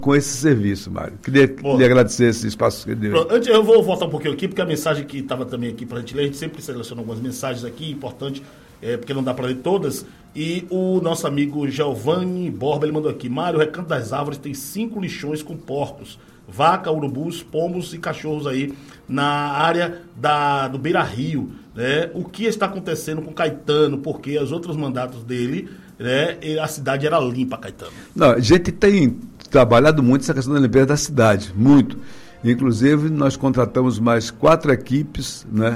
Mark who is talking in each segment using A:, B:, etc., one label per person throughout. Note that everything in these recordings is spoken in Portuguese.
A: com esse serviço, Mário. Queria lhe agradecer esse espaço que deu.
B: Antes, eu vou voltar um pouquinho aqui, porque a mensagem que estava também aqui para a gente ler, a gente sempre seleciona algumas mensagens aqui, importante, porque não dá para ler todas. E o nosso amigo Giovanni Borba, ele mandou aqui: Mário, o Recanto das Árvores tem 5 lixões com porcos, vaca, urubus, pombos e cachorros aí na área do Beira Rio. Né? O que está acontecendo com Caetano? Porque os outros mandatos dele, né, a cidade era limpa, Caetano.
A: Não, a gente tem trabalhado muito essa questão da limpeza da cidade, muito. Inclusive, nós contratamos mais 4 equipes, né,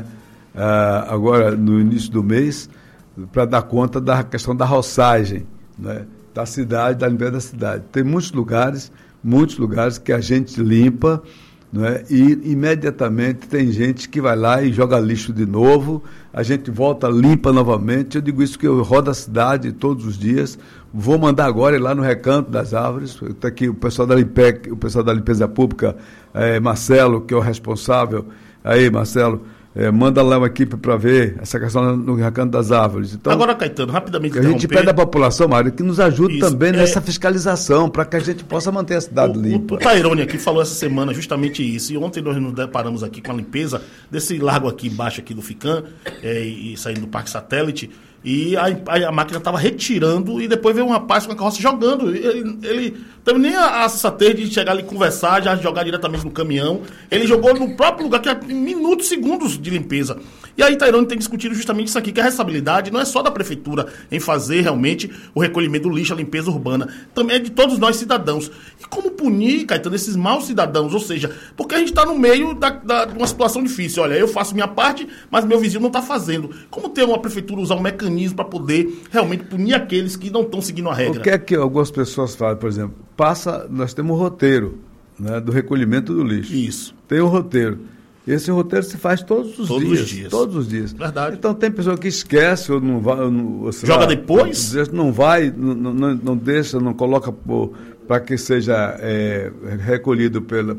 A: agora no início do mês, para dar conta da questão da roçagem, né, da cidade, da limpeza da cidade. Tem muitos lugares que a gente limpa, né, e imediatamente tem gente que vai lá e joga lixo de novo, a gente volta, limpa novamente. Eu digo isso que eu rodo a cidade todos os dias. Vou mandar agora ir lá no Recanto das Árvores. Está aqui o pessoal da Limpec, o pessoal da limpeza pública, Marcelo, que é o responsável. Aí, Marcelo, manda lá uma equipe para ver essa questão no Recanto das Árvores. Então,
B: agora, Caetano, rapidamente,
A: a gente pede à população, Mário, que nos ajude também nessa fiscalização, para que a gente possa manter a cidade limpa.
B: O Tairone aqui falou essa semana justamente isso, e ontem nós nos deparamos aqui com a limpeza desse largo aqui embaixo aqui do Ficam, e saindo do Parque Satélite, e a máquina estava retirando, e depois veio um rapaz com a carroça jogando. Ele teve nem a sensatez de chegar ali e conversar, já jogar diretamente no caminhão. Ele jogou no próprio lugar, que é minutos, segundos de limpeza. E aí Tairone tem discutido justamente isso aqui, que a responsabilidade não é só da prefeitura em fazer realmente o recolhimento do lixo, a limpeza urbana, também é de todos nós cidadãos. E como punir, Caetano, esses maus cidadãos? Ou seja, porque a gente está no meio de uma situação difícil. Olha, eu faço minha parte, mas meu vizinho não está fazendo. Como ter uma prefeitura usar um mecanismo para poder realmente punir aqueles que não estão seguindo a regra?
A: O que é que algumas pessoas falam, por exemplo? Nós temos um roteiro, né, do recolhimento do lixo.
B: Isso.
A: Tem um roteiro. Esse roteiro se faz todos os dias. Todos os dias.
B: Verdade.
A: Então tem pessoa que esquece ou não vai.
B: Joga depois?
A: Não vai, não deixa, não coloca para que seja recolhido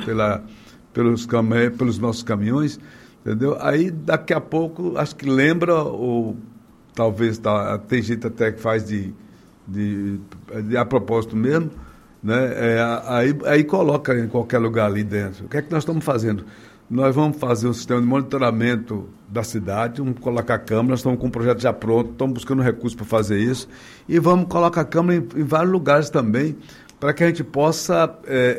A: pelos nossos caminhões, entendeu? Aí daqui a pouco acho que lembra, ou talvez tem gente até que faz de a propósito mesmo, né? Aí coloca em qualquer lugar ali dentro. O que é que nós estamos fazendo? Nós vamos fazer um sistema de monitoramento da cidade, vamos colocar câmeras, nós estamos com um projeto já pronto, estamos buscando recursos para fazer isso, e vamos colocar câmera em vários lugares também, para que a gente possa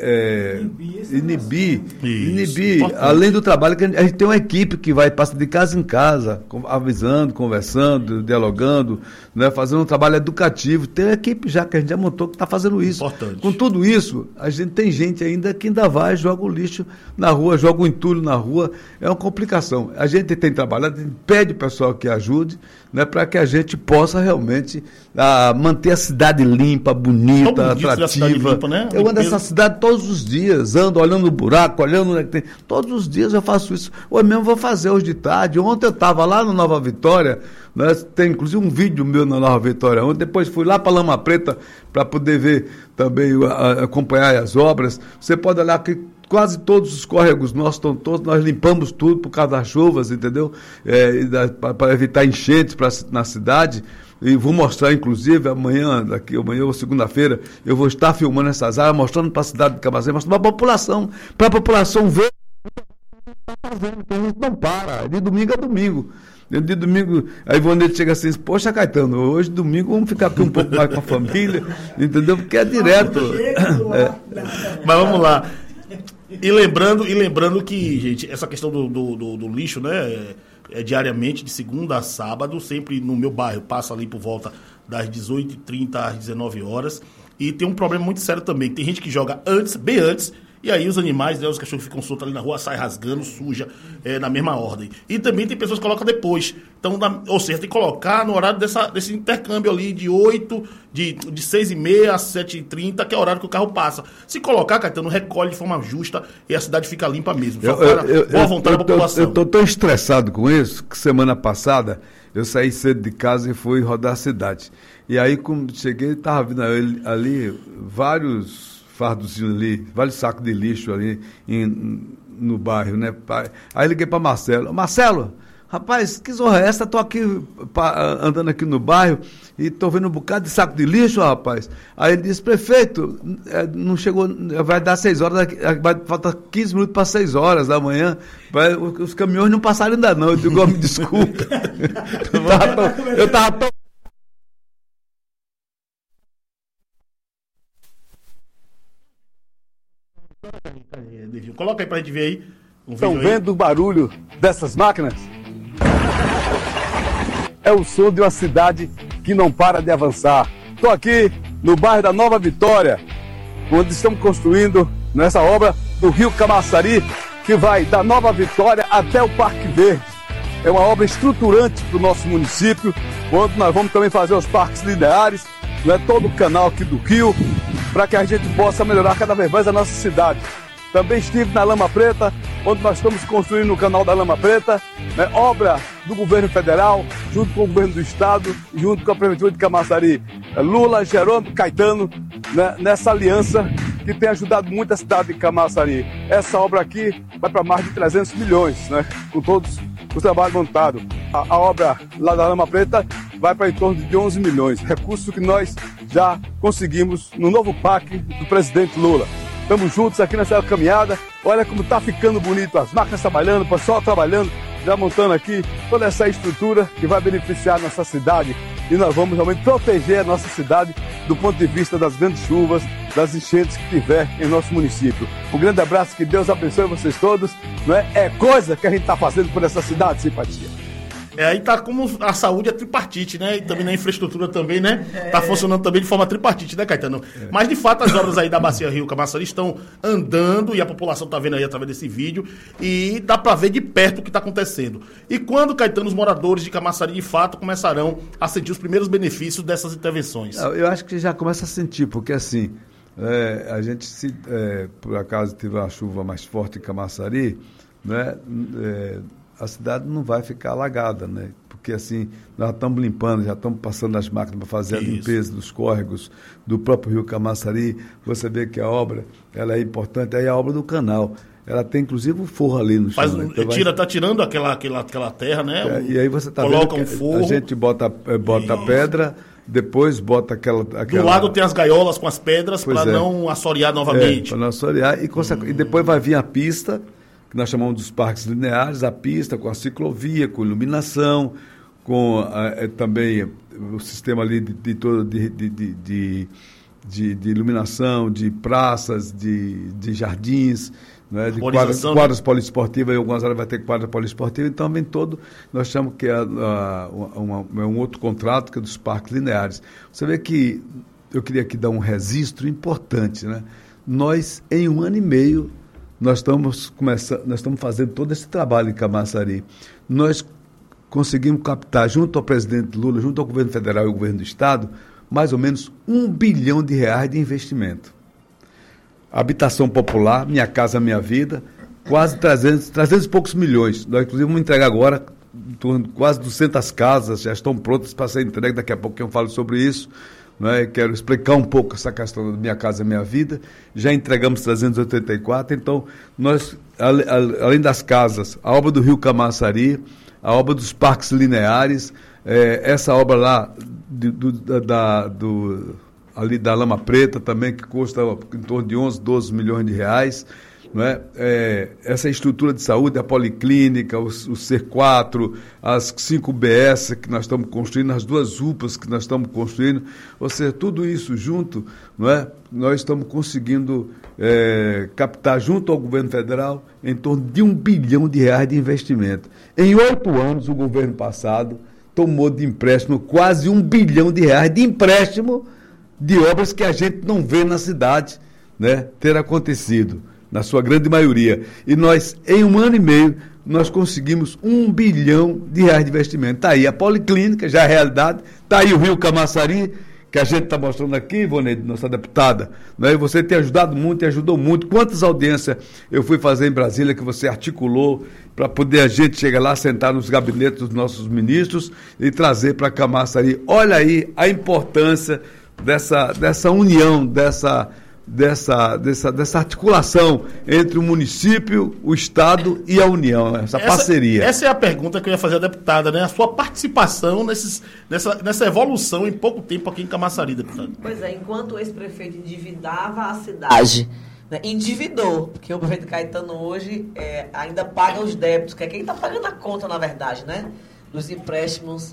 A: inibir, além do trabalho que a gente tem uma equipe que passa de casa em casa, avisando, conversando, dialogando, né, fazendo um trabalho educativo. Tem uma equipe já que a gente já montou que está fazendo isso.
B: Importante.
A: Com tudo isso, a gente tem gente ainda que ainda joga o lixo na rua, joga o entulho na rua. É uma complicação. A gente tem trabalhado, a gente pede o pessoal que ajude, né, para que a gente possa realmente manter a cidade limpa, bonita, atrativa.
B: Limpa, né?
A: Eu ando nessa cidade todos os dias, ando olhando o buraco, olhando onde é que tem. Todos os dias eu faço isso. Hoje mesmo vou fazer hoje de tarde. Ontem eu estava lá no Nova Vitória, né? Tem inclusive um vídeo meu na Nova Vitória. Ontem, depois fui lá para Lama Preta para poder ver também, acompanhar as obras. Você pode olhar que quase todos os córregos nossos estão todos, nós limpamos tudo por causa das chuvas, entendeu? Para evitar enchentes na cidade. E vou mostrar, inclusive, amanhã ou segunda-feira, eu vou estar filmando essas áreas, mostrando para a cidade de Camaçã, mostrando para a população ver o que está fazendo, que a gente não para, de domingo a domingo. De domingo, aí Ivone chega assim, poxa, Caetano, hoje domingo vamos ficar aqui um pouco mais com a família, entendeu? Porque é direto.
B: Mas vamos lá. E lembrando que, gente, essa questão do lixo, né? Diariamente, de segunda a sábado, sempre no meu bairro, passa ali por volta das 18h30 às 19 horas. E tem um problema muito sério também, tem gente que joga bem antes, e aí os animais, né, os cachorros ficam soltos ali na rua, saem rasgando, suja, na mesma ordem. E também tem pessoas que colocam depois. Então, ou seja, tem que colocar no horário desse intercâmbio ali de 6h30 às 7h30, que é o horário que o carro passa. Se colocar, Caetano, recolhe de forma justa e a cidade fica limpa mesmo. Só boa vontade da população. Eu estou tão estressado com isso que semana passada eu saí cedo de casa e fui rodar a cidade. E aí, quando cheguei, estava vindo ali vários fardozinhos ali, vários sacos de lixo ali no bairro, né? Aí liguei para Marcelo. Marcelo,
A: rapaz, que zorra é essa? Estou aqui andando aqui no bairro e estou vendo um bocado de saco de lixo, rapaz. Aí ele disse, prefeito, não chegou, vai dar 6 horas, falta 15 minutos para 6 horas da manhã, os caminhões não passaram ainda não. Eu digo, me desculpa. eu estava tão...
B: Coloca aí pra gente ver aí.
C: Estão vendo o barulho dessas máquinas? É o som de uma cidade que não para de avançar. Estou aqui no bairro da Nova Vitória, onde estamos construindo nessa obra do Rio Camaçari, que vai da Nova Vitória até o Parque Verde. É uma obra estruturante para o nosso município, onde nós vamos também fazer os parques lineares, todo o canal aqui do rio, para que a gente possa melhorar cada vez mais a nossa cidade. Também estive na Lama Preta, onde nós estamos construindo o canal da Lama Preta, obra do governo federal, junto com o governo do estado, junto com a prefeitura de Camaçari. Lula, Jerônimo, Caetano, nessa aliança que tem ajudado muito a cidade de Camaçari. Essa obra aqui vai para mais de 300 milhões, com todos os trabalhos montados. A obra lá da Lama Preta vai para em torno de 11 milhões, recurso que nós já conseguimos no novo PAC do presidente Lula. Estamos juntos aqui nessa caminhada. Olha como está ficando bonito, as máquinas trabalhando, o pessoal trabalhando, já montando aqui toda essa estrutura que vai beneficiar a nossa cidade. E nós vamos realmente proteger a nossa cidade do ponto de vista das grandes chuvas, das enchentes que tiver em nosso município. Um grande abraço, que Deus abençoe vocês todos. É coisa que a gente está fazendo por essa cidade, simpatia.
B: Aí tá como a saúde é tripartite, né? E também na infraestrutura também, né? Tá funcionando também de forma tripartite, né, Caetano? Mas, de fato, as obras aí da Bacia Rio Camaçari estão andando e a população tá vendo aí através desse vídeo e dá pra ver de perto o que tá acontecendo. E quando, Caetano, os moradores de Camaçari, de fato, começarão a sentir os primeiros benefícios dessas intervenções?
A: Eu acho que já começa a sentir, porque assim, a gente, por acaso, teve uma chuva mais forte em Camaçari, né? A cidade não vai ficar alagada, né? Porque assim, nós estamos limpando, já estamos passando as máquinas para fazer a limpeza dos córregos, do próprio Rio Camaçari. Você vê que a obra, ela é importante, aí a obra do canal. Ela tem inclusive um forro ali no chão.
B: Então tá tirando aquela terra, né?
A: E aí você está
B: vendo um forro.
A: A gente bota a pedra, depois bota aquela...
B: Do lado tem as gaiolas com as pedras para não assorear novamente.
A: Para não assorear. E depois vai vir a pista, que nós chamamos dos parques lineares, a pista com a ciclovia, com iluminação, com também o sistema ali de iluminação, de praças, de jardins, né, de quadras poliesportivas. Em algumas áreas vai ter quadra poliesportiva, então vem todo, nós chamamos que é um outro contrato, que é dos parques lineares. Você vê que eu queria aqui dar um registro importante, né? Nós, em 1 ano e meio, nós estamos fazendo todo esse trabalho em Camaçari. Nós conseguimos captar, junto ao presidente Lula, junto ao governo federal e ao governo do estado, mais ou menos R$1 bilhão de investimento. Habitação popular, Minha Casa Minha Vida, quase 300 e poucos milhões. Nós, inclusive, vamos entregar agora quase 200 casas, já estão prontas para ser entregues. Daqui a pouco eu falo sobre isso. Quero explicar um pouco essa questão da Minha Casa Minha Vida. Já entregamos 384, então nós, além das casas, a obra do Rio Camaçari, a obra dos parques lineares, essa obra lá ali da Lama Preta também, que custa em torno de 11, 12 milhões de reais. Essa estrutura de saúde, a policlínica, o C4, as 5 UBS que nós estamos construindo, as 2 UPAs que nós estamos construindo, ou seja, tudo isso junto, nós estamos conseguindo captar junto ao governo federal em torno de R$1 bilhão de investimento. Em 8 anos, o governo passado tomou de empréstimo quase R$1 bilhão de empréstimo de obras que a gente não vê na cidade, ter acontecido, na sua grande maioria. E nós, em 1 ano e meio, nós conseguimos R$1 bilhão de investimento. Está aí a policlínica, já é realidade. Está aí o Rio Camaçari, que a gente está mostrando aqui, Ivoneide, nossa deputada. E você tem ajudado muito e ajudou muito. Quantas audiências eu fui fazer em Brasília que você articulou para poder a gente chegar lá, sentar nos gabinetes dos nossos ministros e trazer para Camaçari. Olha aí a importância dessa união, dessa dessa articulação entre o município, o Estado e a União, essa parceria?
B: Essa é a pergunta que eu ia fazer à deputada, né? A sua participação nessa evolução em pouco tempo aqui em Camaçari, deputada.
D: Pois é, enquanto o ex-prefeito endividava a cidade, né, endividou, porque o prefeito Caetano hoje ainda paga os débitos, que é quem está pagando a conta, na verdade, né? Dos empréstimos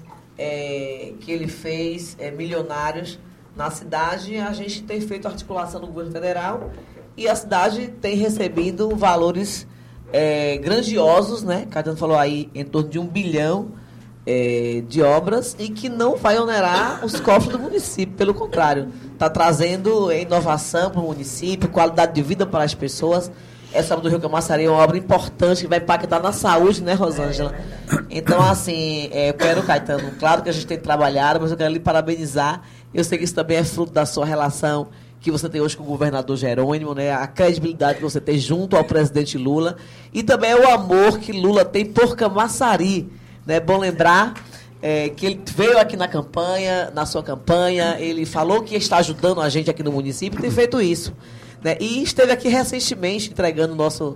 D: que ele fez, milionários, na cidade. A gente tem feito articulação no governo federal e a cidade tem recebido valores grandiosos, né? Caetano falou aí em torno de 1 bilhão de obras e que não vai onerar os cofres do município, pelo contrário, está trazendo inovação para o município, qualidade de vida para as pessoas. Essa obra do Rio Camaçari é uma obra importante que vai impactar na saúde, né, Rosângela? Então, assim, eu quero, Caetano, claro que a gente tem trabalhado, mas eu quero lhe parabenizar. Eu sei que isso também é fruto da sua relação que você tem hoje com o governador Jerônimo, né? A credibilidade que você tem junto ao presidente Lula e também o amor que Lula tem por Camaçari. É bom lembrar que ele veio aqui na sua campanha, ele falou que está ajudando a gente aqui no município e tem feito isso. Né? E esteve aqui recentemente entregando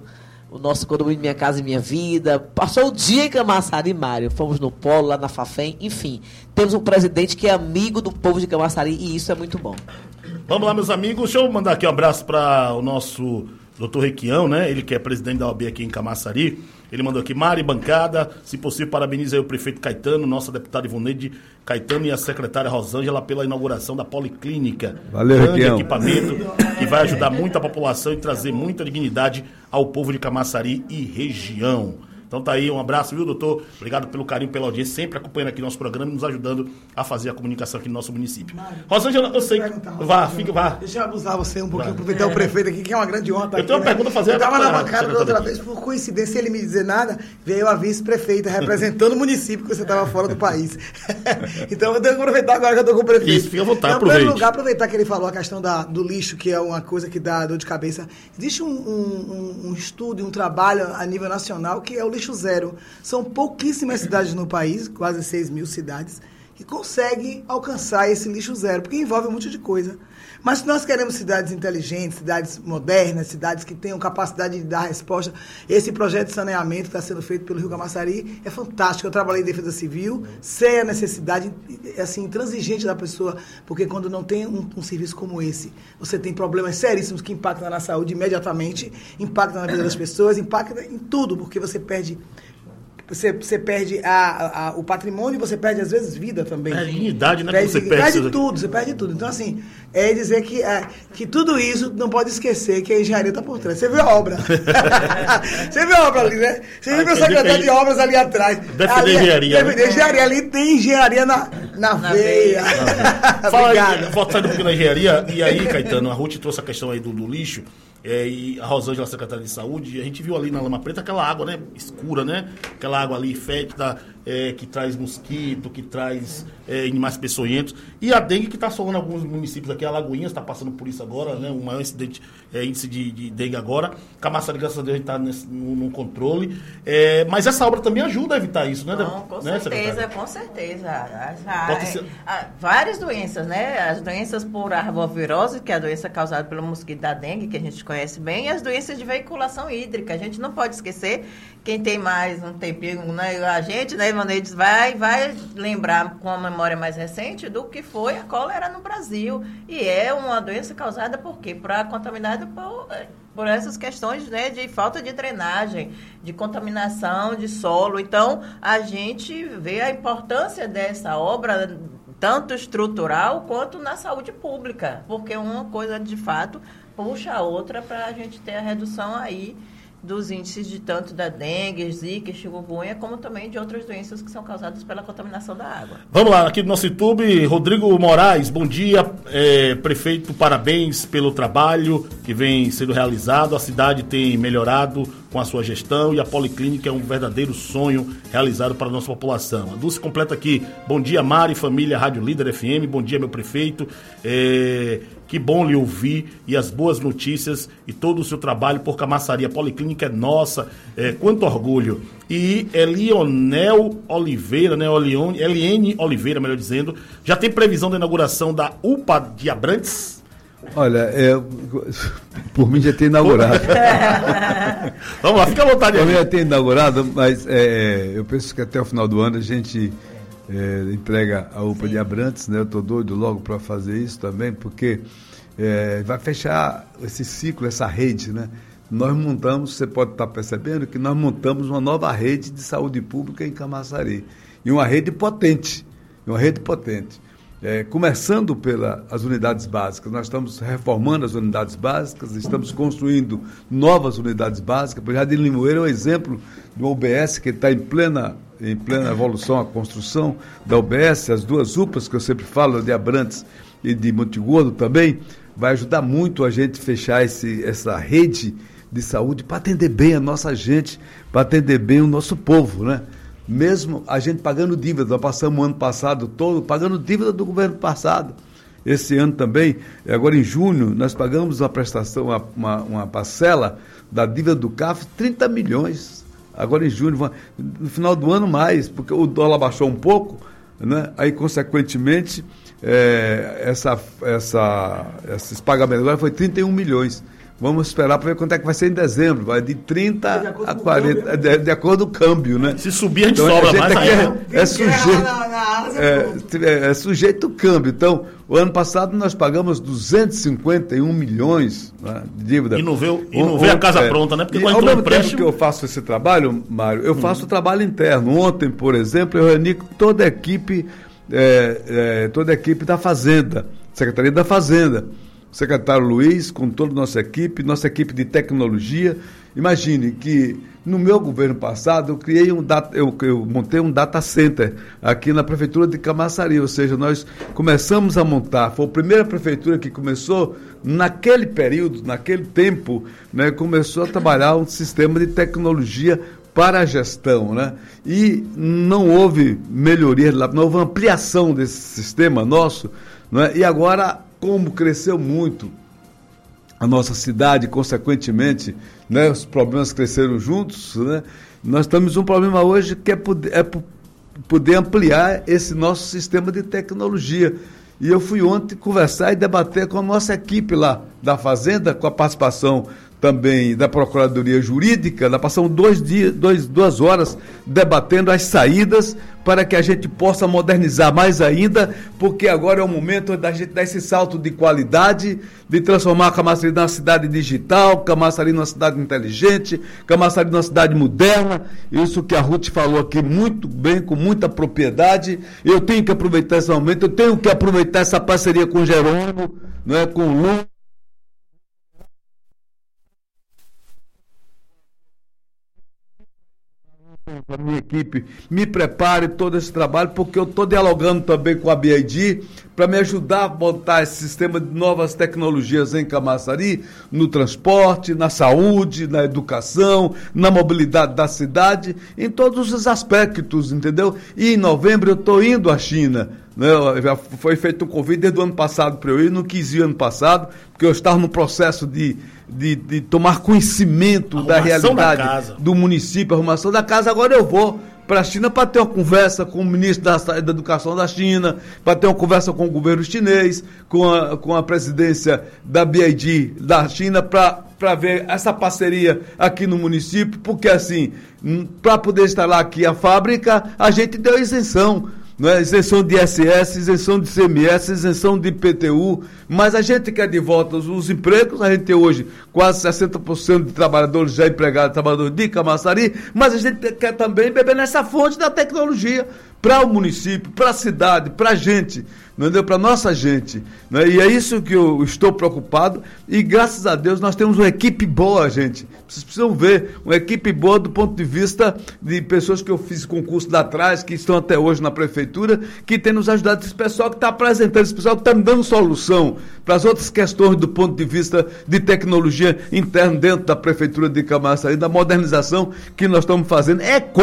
D: o nosso condomínio Minha Casa e Minha Vida. Passou o dia em Camaçari, Mário. Fomos no Polo, lá na Fafem. Enfim, temos um presidente que é amigo do povo de Camaçari e isso é muito bom.
B: Vamos lá, meus amigos. Deixa eu mandar aqui um abraço para o nosso doutor Requião, né? Ele que é presidente da OAB aqui em Camaçari. Ele mandou aqui: Mari, bancada, se possível, parabeniza aí o prefeito Caetano, nossa deputada Ivoneide Caetano e a secretária Rosângela pela inauguração da Policlínica.
A: Valeu,
B: grande
A: Requião.
B: Equipamento que vai ajudar muito a população e trazer muita dignidade ao povo de Camaçari e região. Então tá aí, um abraço, viu, doutor? Obrigado pelo carinho, pela audiência, sempre acompanhando aqui nosso programa e nos ajudando a fazer a comunicação aqui no nosso município. Rosângela, eu sei que... Vá.
E: Deixa eu abusar você um pouquinho, aproveitar o prefeito aqui, que é uma grande honra.
B: Eu tenho uma pergunta a fazer.
E: Eu estava na bancada da outra vez, por coincidência, sem ele me dizer nada, veio a vice-prefeita representando o município, que você estava fora do país. Então eu tenho que aproveitar agora que eu estou com o prefeito.
B: Isso, fica à vontade,
E: em
B: aproveite.
E: primeiro lugar, aproveitar que ele falou a questão do lixo, que é uma coisa que dá dor de cabeça. Existe um estudo, um trabalho a nível nacional, que é o lixo zero. São pouquíssimas cidades no país, quase 6 mil cidades, que conseguem alcançar esse lixo zero, porque envolve um monte de coisa. Mas se nós queremos cidades inteligentes, cidades modernas, cidades que tenham capacidade de dar resposta, esse projeto de saneamento que está sendo feito pelo Rio Camaçari é fantástico. Eu trabalhei em defesa civil, sei a necessidade assim, intransigente da pessoa, porque quando não tem um serviço como esse, você tem problemas seríssimos que impactam na saúde imediatamente, impactam na vida das pessoas, impactam em tudo, porque você perde... Você perde o patrimônio e você perde, às vezes, vida também.
B: É dignidade, né?
E: Você perde tudo. Então, assim, é dizer que tudo isso não pode esquecer que a engenharia está por trás. Você viu a obra? Você viu a obra ali, né? Você viu o secretário de obras ali atrás.
B: Defender engenharia.
E: Defender engenharia. Ali tem engenharia na veia.
B: Fala aí, volta saindo um pouquinho da engenharia. E aí, Caetano, a Ruth trouxe a questão aí do lixo. E a Rosângela, secretária de saúde, a gente viu ali na Lama Preta aquela água, né, escura, né, aquela água ali fétida, que traz mosquito, que traz animais peçonhentos, e a dengue que está assolando alguns municípios aqui, a Lagoinhas está passando por isso agora, né, o maior índice de dengue agora. Camaçari, graças a Deus, a gente está no controle, mas essa obra também ajuda a evitar isso, né?
F: Não, com certeza. Várias doenças, né, as doenças por arbovirose, que é a doença causada pelo mosquito da dengue, que a gente conhece bem, e as doenças de veiculação hídrica. A gente não pode esquecer, quem tem mais um tempinho, né, a gente, né, Ivaneides, vai lembrar com a memória mais recente do que foi a cólera no Brasil. E é uma doença causada por quê? Contaminada por essas questões, né, de falta de drenagem, de contaminação de solo. Então, a gente vê a importância dessa obra, tanto estrutural quanto na saúde pública, porque uma coisa, de fato, puxa a outra para a gente ter a redução aí dos índices de tanto da dengue, zika, chikungunya, como também de outras doenças que são causadas pela contaminação da água.
B: Vamos lá, aqui no nosso YouTube, Rodrigo Moraes, bom dia, prefeito, parabéns pelo trabalho que vem sendo realizado, a cidade tem melhorado com a sua gestão e a Policlínica é um verdadeiro sonho realizado para a nossa população. A Dulce completa aqui, bom dia, Mari, família Rádio Líder FM, bom dia, meu prefeito, que bom lhe ouvir e as boas notícias e todo o seu trabalho por Camaçari. A Policlínica é nossa, quanto orgulho. E Elionel Oliveira, né, Eliene Oliveira, melhor dizendo, já tem previsão da inauguração da UPA de Abrantes?
A: Olha, por mim já tem inaugurado.
B: Vamos lá, fica à vontade.
A: Por mim já tem inaugurado, mas eu penso que até o final do ano a gente entrega a UPA de Abrantes, né? Eu estou doido logo para fazer isso também, porque vai fechar esse ciclo, essa rede, né? Nós montamos, você pode estar percebendo que nós montamos uma nova rede de saúde pública em Camaçari. E uma rede potente, começando pelas unidades básicas. Nós estamos reformando as unidades básicas, estamos construindo novas unidades básicas. O Jardim Limoeiro é um exemplo do UBS que está em plena evolução, a construção da UBS. As duas UPAs que eu sempre falo, de Abrantes e de Monte Gordo também, vai ajudar muito a gente fechar essa rede de saúde para atender bem a nossa gente, para atender bem o nosso povo, né? Mesmo a gente pagando dívida, nós passamos o ano passado todo pagando dívida do governo passado. Esse ano também, agora em junho, nós pagamos uma prestação, uma parcela da dívida do CAF, 30 milhões. Agora em junho, no final do ano mais, porque o dólar baixou um pouco, né? Aí, consequentemente, esses pagamentos agora foi 31 milhões. Vamos esperar para ver quanto é que vai ser em dezembro. Vai de 30 a 40, de acordo com o câmbio, né?
B: Se subir, a gente sobra mais
A: é sujeito ao câmbio. Então, o ano passado nós pagamos 251 milhões, né, de dívida.
B: E não veio a casa pronta, né? Porque
A: ao mesmo tempo que eu faço esse trabalho, Mário, eu faço o trabalho interno. Ontem, por exemplo, eu reuni toda a equipe da Fazenda, Secretaria da Fazenda. O secretário Luiz, com toda a nossa equipe de tecnologia. Imagine que no meu governo passado eu montei um data center aqui na prefeitura de Camaçari, ou seja, nós começamos a montar, foi a primeira prefeitura que começou naquele período, naquele tempo, né, começou a trabalhar um sistema de tecnologia para a gestão, né? E não houve melhoria, não houve ampliação desse sistema nosso, né? E agora, como cresceu muito a nossa cidade, consequentemente, né, os problemas cresceram juntos, né? Nós temos um problema hoje que é poder ampliar esse nosso sistema de tecnologia. E eu fui ontem conversar e debater com a nossa equipe lá da Fazenda, com a participação também da Procuradoria Jurídica. Nós passamos 2 horas debatendo as saídas para que a gente possa modernizar mais ainda, porque agora é o momento da gente dar esse salto de qualidade, de transformar a Camaçari numa cidade digital, Camaçari numa cidade inteligente, Camaçari numa cidade moderna. Isso que a Ruth falou aqui muito bem, com muita propriedade. Eu tenho que aproveitar esse momento, eu tenho que aproveitar essa parceria com o Jerônimo, né, com o Lu. A minha equipe me prepare todo esse trabalho, porque eu estou dialogando também com a BID para me ajudar a montar esse sistema de novas tecnologias em Camaçari, no transporte, na saúde, na educação, na mobilidade da cidade, em todos os aspectos, entendeu? E em novembro eu estou indo à China, né? Já foi feito um convite desde o ano passado para eu ir, não quis ir ano passado, porque eu estava no processo de tomar conhecimento da realidade do município, arrumação da casa. Agora eu vou para a China para ter uma conversa com o ministro da Educação da China, para ter uma conversa com o governo chinês, com a presidência da BID da China, para ver essa parceria aqui no município, porque assim, para poder instalar aqui a fábrica, a gente deu isenção. Né? Isenção de ISS, isenção de CMS, isenção de IPTU, mas a gente quer de volta os empregos. A gente tem hoje quase 60% de trabalhadores já empregados, trabalhadores de Camaçari, mas a gente quer também beber nessa fonte da tecnologia para o município, para a cidade, para a gente, para a nossa gente. Né? E é isso que eu estou preocupado, e graças a Deus nós temos uma equipe boa, gente. Vocês precisam ver, uma equipe boa do ponto de vista de pessoas que eu fiz concurso lá atrás, que estão até hoje na prefeitura, que tem nos ajudado, esse pessoal que está apresentando, esse pessoal que está me dando solução para as outras questões do ponto de vista de tecnologia interna dentro da prefeitura de Camaçari, da modernização que nós estamos fazendo.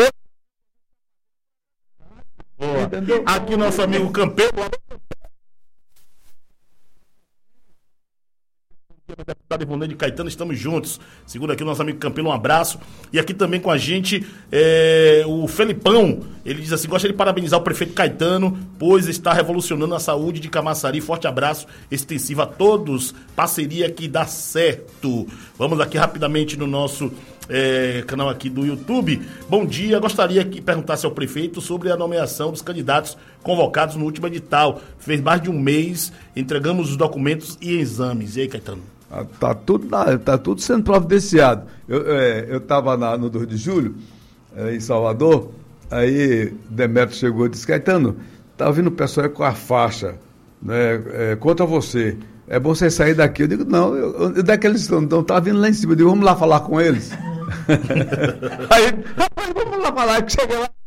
B: Aqui nosso amigo Campeiro. Deputado Ivonei de Caetano, estamos juntos. Segura aqui o nosso amigo Campelo, um abraço. E aqui também com a gente o Felipão. Ele diz assim: gostaria de parabenizar o prefeito Caetano, pois está revolucionando a saúde de Camaçari. Forte abraço extensivo a todos. Parceria que dá certo. Vamos aqui rapidamente no nosso canal aqui do YouTube. Bom dia, gostaria que perguntasse ao prefeito sobre a nomeação dos candidatos convocados no último edital. Fez mais de um mês, entregamos os documentos e exames. E aí, Caetano?
A: Tá tudo sendo providenciado. Eu estava no 2 de julho, em Salvador, aí Demetrio chegou e disse: Caetano, tá vindo o pessoal com a faixa, né, contra você. É bom você sair daqui. Eu digo: não, daqueles não tá vindo lá em cima. Eu digo: vamos lá falar com eles. Aí, rapaz, vamos lá falar, que cheguei lá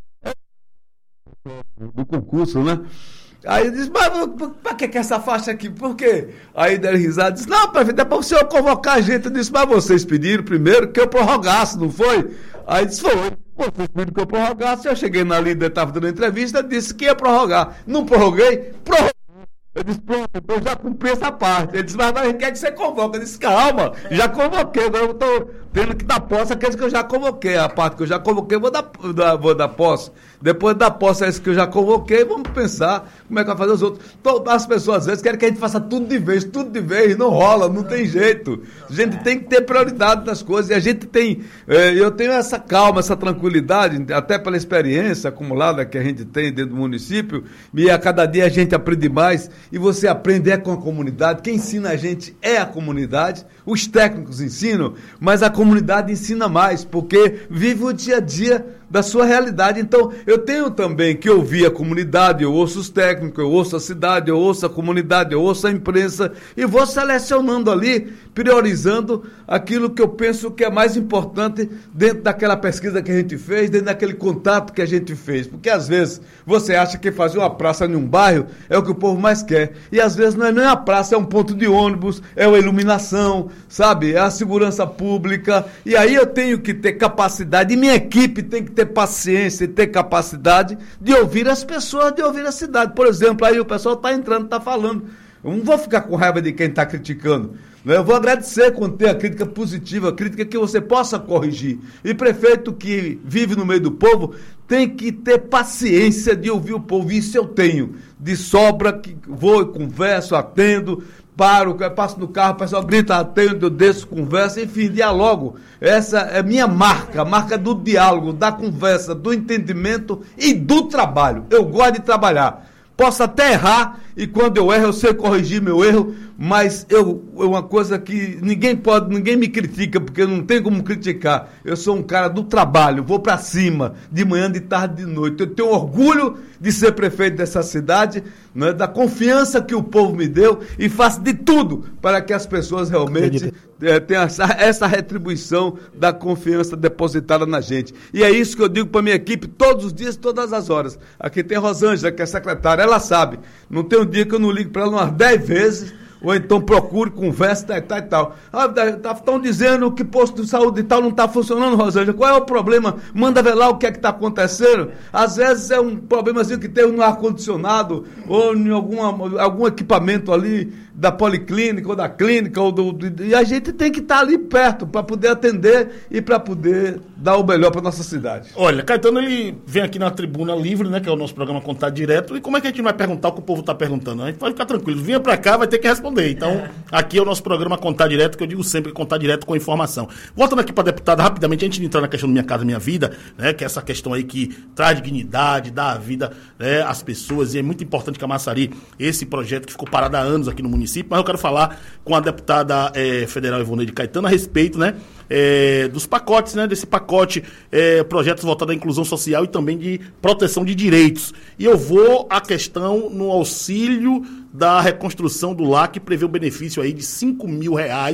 A: do concurso, né? Aí eu disse: mas pra que essa faixa aqui? Por quê? Aí deram risada e disse: não, prefeito, é para o senhor convocar a gente. Eu disse: mas vocês pediram primeiro que eu prorrogasse, não foi? Aí disse: foi. Vocês pediram que eu prorrogasse. Eu cheguei na líder, estava dando entrevista, disse que ia prorrogar. Não prorroguei? Prorroguei. Eu disse: pronto, eu já cumpri essa parte. Ele disse: mas a gente quer que você convoque. Eu disse: calma, já convoquei, agora eu estou tendo que dar posse àqueles que eu já convoquei. A parte que eu já convoquei, vou dar posse. Depois da posse, esse que eu já convoquei, vamos pensar como é que vai fazer os outros. As pessoas às vezes querem que a gente faça tudo de vez, não rola, não tem jeito. A gente tem que ter prioridade nas coisas, e a gente tem, eu tenho essa calma, essa tranquilidade, até pela experiência acumulada que a gente tem dentro do município, e a cada dia a gente aprende mais, e você aprende com a comunidade. Quem ensina a gente é a comunidade, os técnicos ensinam, mas a comunidade ensina mais, porque vive o dia a dia da sua realidade. Então, eu tenho também que ouvir a comunidade, eu ouço os técnicos, eu ouço a cidade, eu ouço a comunidade, eu ouço a imprensa, e vou selecionando ali, priorizando aquilo que eu penso que é mais importante dentro daquela pesquisa que a gente fez, dentro daquele contato que a gente fez. Porque às vezes você acha que fazer uma praça em um bairro é o que o povo mais quer, e às vezes não é nem a praça, é um ponto de ônibus, é a iluminação, sabe, é a segurança pública, e aí eu tenho que ter capacidade, e minha equipe tem que ter paciência e ter capacidade de ouvir as pessoas, de ouvir a cidade. Por exemplo, aí o pessoal está entrando, está falando. Eu não vou ficar com raiva de quem está criticando. Eu vou agradecer quando tem a crítica positiva, a crítica que você possa corrigir. E prefeito que vive no meio do povo tem que ter paciência de ouvir o povo. Isso eu tenho. De sobra, que vou e converso, atendo, passo no carro, o pessoal grita, atendo, eu desço, conversa, enfim, dialogo. Essa é minha marca, a marca do diálogo, da conversa, do entendimento e do trabalho. Eu gosto de trabalhar. Posso até errar, e quando eu erro, eu sei corrigir meu erro, mas é uma coisa que ninguém me critica, porque não tem como criticar. Eu sou um cara do trabalho, vou para cima, de manhã, de tarde, de noite. Eu tenho orgulho de ser prefeito dessa cidade, né, da confiança que o povo me deu, e faço de tudo para que as pessoas realmente tenham essa retribuição da confiança depositada na gente. E é isso que eu digo para minha equipe todos os dias, todas as horas. Aqui tem a Rosângela, que é secretária, ela sabe. Não tem um dia que eu não ligo para ela umas 10 vezes, ou então procure, converse, tal e tal. Estão dizendo que posto de saúde e tal não está funcionando, Rosângela. Qual é o problema? Manda ver lá o que é que está acontecendo. Às vezes é um problemazinho que tem no ar-condicionado, ou em algum equipamento ali da policlínica, ou da clínica, e a gente tem que estar ali perto para poder atender e para poder dar o melhor para nossa cidade.
B: Olha, Caetano, ele vem aqui na Tribuna Livre, né, que é o nosso programa Contato Direto, e como é que a gente vai perguntar o que o povo está perguntando? A gente pode ficar tranquilo, vinha para cá, vai ter que responder. Então, aqui é o nosso programa Contato Direto, que eu digo sempre, Contato Direto com informação. Voltando aqui para a deputada, rapidamente, antes de entrar na questão do Minha Casa Minha Vida, né, que é essa questão aí que traz dignidade, dá a vida, né, às pessoas, e é muito importante que Camaçari, esse projeto que ficou parado há anos aqui no município, mas eu quero falar com a deputada federal Ivonei de Caetano a respeito, né, dos pacotes, né, desse pacote, projetos voltados à inclusão social e também de proteção de direitos. E eu vou à questão no auxílio da reconstrução do lar, que prevê o benefício aí de R$5 mil,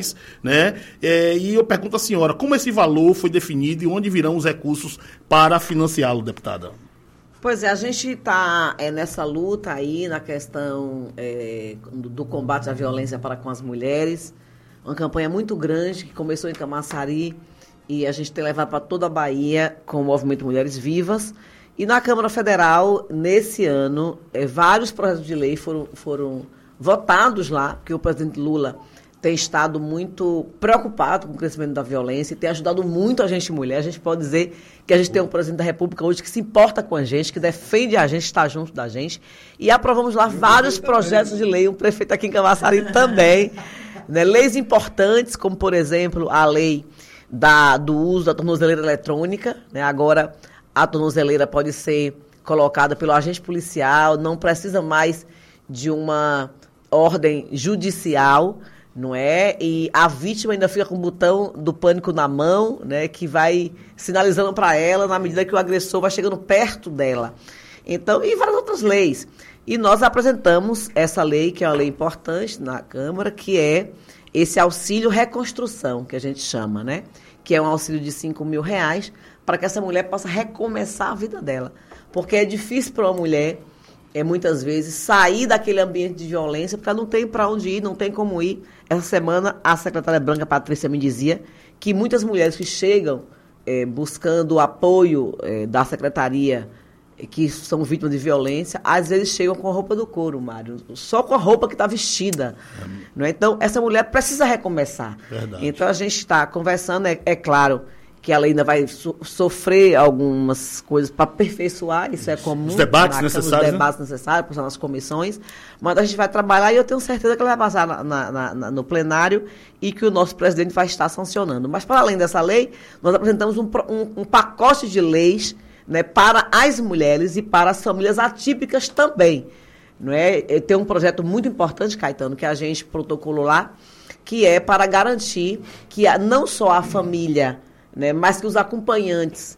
B: né? E eu pergunto à senhora, como esse valor foi definido e onde virão os recursos para financiá-lo, deputada?
D: Pois é, a gente está nessa luta aí na questão do combate à violência para com as mulheres, uma campanha muito grande que começou em Camaçari e a gente tem levado para toda a Bahia com o Movimento Mulheres Vivas. E na Câmara Federal, nesse ano, vários projetos de lei foram votados lá, porque o presidente Lula tem estado muito preocupado com o crescimento da violência e tem ajudado muito a gente mulher. A gente pode dizer que a gente tem um presidente da República hoje que se importa com a gente, que defende a gente, está junto da gente. E aprovamos lá vários projetos de lei, um prefeito aqui em Camaçari também, né? Leis importantes, como, por exemplo, a lei do uso da tornozeleira eletrônica, né? Agora, a tornozeleira pode ser colocada pelo agente policial, não precisa mais de uma ordem judicial, não é? E a vítima ainda fica com o botão do pânico na mão, né? Que vai sinalizando para ela na medida que o agressor vai chegando perto dela. Então, e várias outras leis. E nós apresentamos essa lei, que é uma lei importante na Câmara, que é esse auxílio reconstrução, que a gente chama, né? Que é um auxílio de R$5.000 para que essa mulher possa recomeçar a vida dela. Porque é difícil para uma mulher, muitas vezes, sair daquele ambiente de violência, porque ela não tem para onde ir, não tem como ir. Essa semana, a secretária Branca Patrícia me dizia que muitas mulheres que chegam buscando o apoio da secretaria, que são vítimas de violência, às vezes chegam com a roupa do couro, Mário, só com a roupa que está vestida. Não é? Então, essa mulher precisa recomeçar.
B: Verdade.
D: Então, a gente está conversando, é claro que ela ainda vai sofrer algumas coisas para aperfeiçoar, isso é comum.
B: Os debates necessários.
D: Os debates necessários, passar nas comissões, mas a gente vai trabalhar e eu tenho certeza que ela vai passar no plenário e que o nosso presidente vai estar sancionando. Mas, para além dessa lei, nós apresentamos um pacote de leis, né, para as mulheres e para as famílias atípicas também. Não é? Tem um projeto muito importante, Caetano, que a gente protocolou lá, que é para garantir que não só a família, né, mas que os acompanhantes,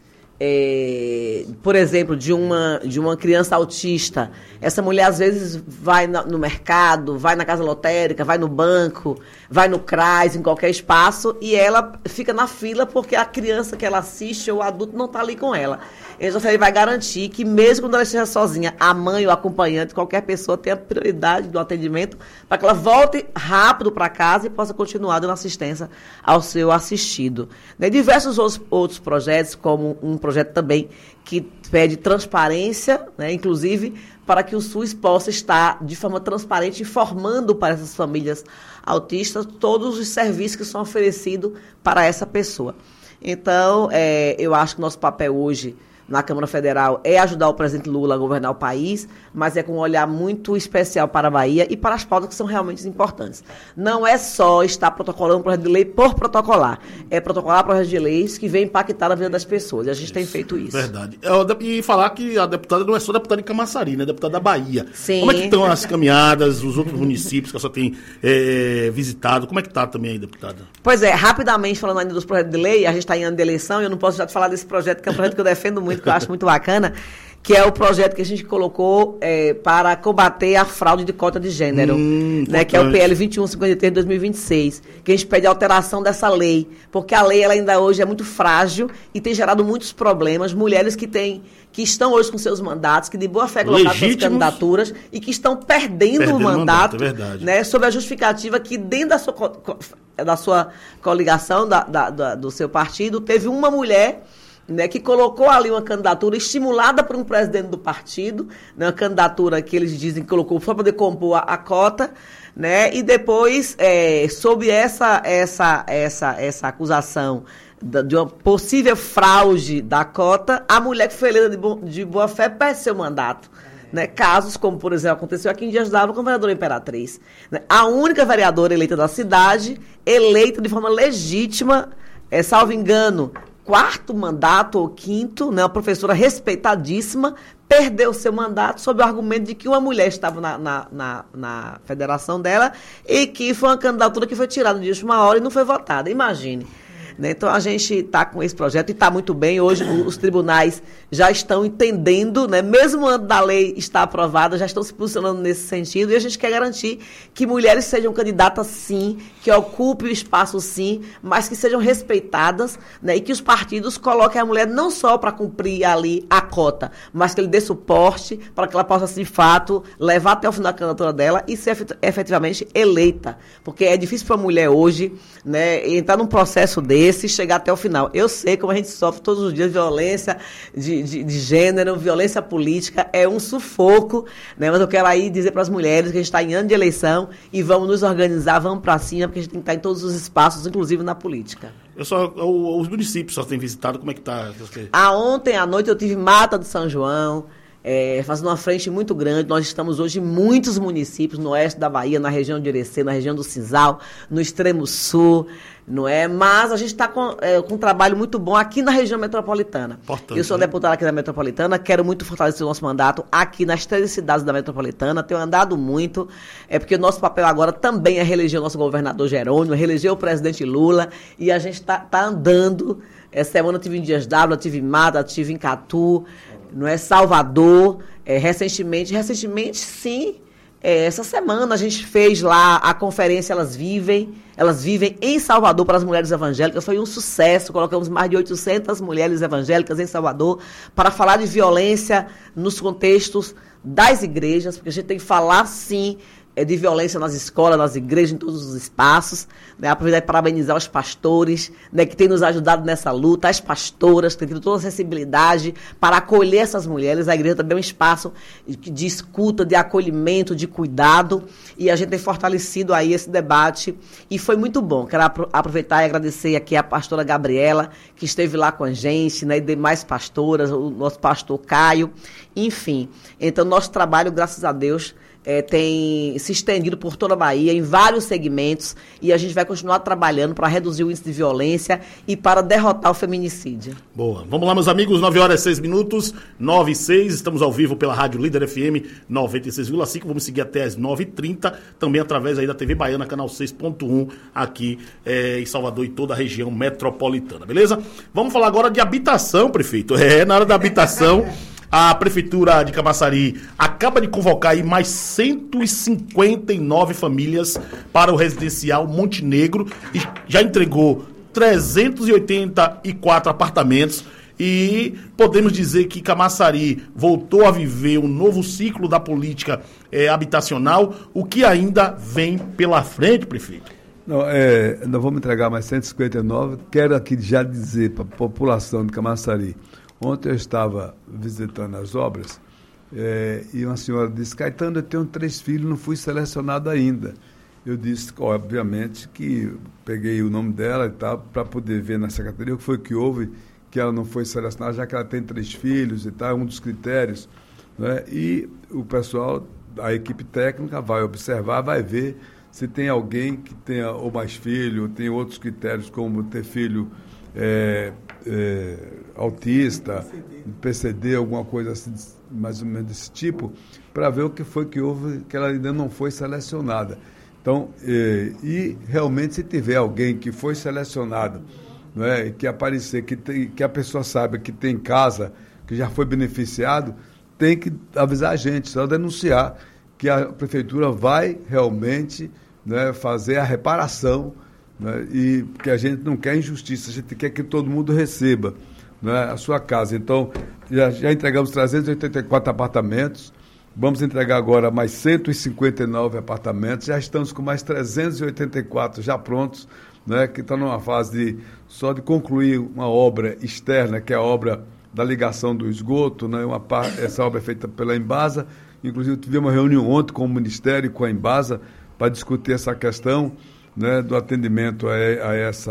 D: por exemplo, de uma criança autista, essa mulher às vezes vai no mercado, vai na casa lotérica, vai no banco, vai no CRAS, em qualquer espaço, e ela fica na fila porque a criança que ela assiste ou o adulto não está ali com ela. Então, ele vai garantir que, mesmo quando ela esteja sozinha, a mãe ou o acompanhante, qualquer pessoa tenha prioridade do atendimento para que ela volte rápido para casa e possa continuar dando assistência ao seu assistido. Né? Diversos outros projetos, como um projeto também que pede transparência, né? Inclusive para que o SUS possa estar de forma transparente informando para essas famílias autistas todos os serviços que são oferecidos para essa pessoa. Então, eu acho que o nosso papel hoje na Câmara Federal é ajudar o presidente Lula a governar o país, mas é com um olhar muito especial para a Bahia e para as pautas que são realmente importantes. Não é só estar protocolando um projeto de lei por protocolar, é protocolar projetos de leis que vêm impactar a vida das pessoas, e a gente tem feito isso.
B: Verdade. E falar que a deputada não é só deputada de Camaçari, né? Deputada da Bahia.
D: Sim.
B: Como é que estão as caminhadas, os outros municípios que a senhora tem visitado? Como é que está também aí, deputada?
D: Pois é, rapidamente falando ainda dos projetos de lei, a gente está em ano de eleição e eu não posso já te falar desse projeto, que é um projeto que eu defendo muito, que eu acho muito bacana, que é o projeto que a gente colocou para combater a fraude de cota de gênero, né, que é o PL 2153 de 2026, que a gente pede a alteração dessa lei, porque a lei ela ainda hoje é muito frágil e tem gerado muitos problemas, mulheres que estão hoje com seus mandatos, que de boa fé colocaram suas candidaturas e que estão perdendo o mandato, né, sob a justificativa que dentro da sua coligação, do seu partido, teve uma mulher, né, que colocou ali uma candidatura estimulada por um presidente do partido, né, uma candidatura que eles dizem que colocou só para poder compor a cota, né, e depois, sob essa acusação de uma possível fraude da cota, a mulher que foi eleita de boa fé perde seu mandato. Né, casos como, por exemplo, aconteceu aqui em Dias d'Ávila com a vereadora Imperatriz. Né, a única vereadora eleita da cidade, eleita de forma legítima, salvo engano, 4º mandato ou 5º, né, uma professora respeitadíssima, perdeu seu mandato sob o argumento de que uma mulher estava na federação dela e que foi uma candidatura que foi tirada de última hora e não foi votada. Imagine. Né? Então, a gente está com esse projeto e está muito bem. Hoje, os tribunais já estão entendendo, né? Mesmo antes da lei estar aprovada, já estão se posicionando nesse sentido. E a gente quer garantir que mulheres sejam candidatas, sim, que ocupem o espaço, sim, mas que sejam respeitadas, né? E que os partidos coloquem a mulher não só para cumprir ali a cota, mas que ele dê suporte para que ela possa, de fato, levar até o final da candidatura dela e ser efetivamente eleita. Porque é difícil para a mulher hoje, né, entrar num processo dele, esse chegar até o final. Eu sei como a gente sofre todos os dias violência de gênero, violência política, é um sufoco, né? Mas eu quero aí dizer para as mulheres que a gente está em ano de eleição e vamos nos organizar, vamos para cima, porque a gente tem que estar em todos os espaços, inclusive na política.
B: Os municípios só têm visitado, como é que está?
D: Ontem à noite eu tive Mata do São João, fazendo uma frente muito grande. Nós estamos hoje em muitos municípios, no oeste da Bahia, na região de Irecê, na região do Cisal, no extremo sul, não é? Mas a gente está com um trabalho muito bom aqui na região metropolitana.
B: Importante,
D: eu sou deputada aqui da metropolitana, quero muito fortalecer o nosso mandato aqui nas 13 cidades da metropolitana, tenho andado muito, porque o nosso papel agora também é reeleger o nosso governador Jerônimo, reeleger o presidente Lula, e a gente está andando. Essa semana eu estive em Dias d'Ávila, estive em Mata, estive em Catu, não é? Salvador, recentemente sim, essa semana a gente fez lá a conferência Elas Vivem em Salvador para as mulheres evangélicas, foi um sucesso, colocamos mais de 800 mulheres evangélicas em Salvador para falar de violência nos contextos das igrejas, porque a gente tem que falar sim de violência nas escolas, nas igrejas, em todos os espaços, né? Aproveitar e parabenizar os pastores, né, que têm nos ajudado nessa luta, as pastoras, que têm tido toda a sensibilidade para acolher essas mulheres. A igreja também é um espaço de escuta, de acolhimento, de cuidado, e a gente tem fortalecido aí esse debate, e foi muito bom. Quero aproveitar e agradecer aqui a pastora Gabriela, que esteve lá com a gente, né, e demais pastoras, o nosso pastor Caio, enfim. Então, nosso trabalho, graças a Deus, tem se estendido por toda a Bahia, em vários segmentos, e a gente vai continuar trabalhando para reduzir o índice de violência e para derrotar o feminicídio.
B: Boa. Vamos lá, meus amigos, 9h06, 9h06, estamos ao vivo pela Rádio Líder FM 96,5, vamos seguir até as 9h30, também através aí da TV Baiana, canal 6.1, aqui em Salvador e toda a região metropolitana, beleza? Vamos falar agora de habitação, prefeito. Na área da habitação... A Prefeitura de Camaçari acaba de convocar aí mais 159 famílias para o residencial Montenegro e já entregou 384 apartamentos. E podemos dizer que Camaçari voltou a viver um novo ciclo da política habitacional, o que ainda vem pela frente, prefeito?
A: Nós vamos entregar mais 159. Quero aqui já dizer para a população de Camaçari. Ontem eu estava visitando as obras e uma senhora disse: Caetano, eu tenho 3 filhos, não fui selecionado ainda. Eu disse, obviamente, que peguei o nome dela e tal, para poder ver na secretaria o que foi que houve, que ela não foi selecionada, já que ela tem 3 filhos e tal, é um dos critérios, né? E o pessoal, a equipe técnica vai observar, vai ver se tem alguém que tenha ou mais filho, ou tem outros critérios, como ter filho autista, PCD, alguma coisa assim, mais ou menos desse tipo, para ver o que foi que houve, que ela ainda não foi selecionada. Então, e realmente se tiver alguém que foi selecionado, não é, que aparecer, que a pessoa saiba que tem casa, que já foi beneficiado, tem que avisar a gente, só denunciar que a prefeitura vai realmente, né, fazer a reparação, né, e porque a gente não quer injustiça, a gente quer que todo mundo receba, né, a sua casa. Então, já entregamos 384 apartamentos, vamos entregar agora mais 159 apartamentos, já estamos com mais 384 já prontos, né, que estão numa fase só de concluir uma obra externa, que é a obra da ligação do esgoto, né, essa obra é feita pela Embasa. Inclusive, tivemos uma reunião ontem com o Ministério e com a Embasa para discutir essa questão, né, do atendimento a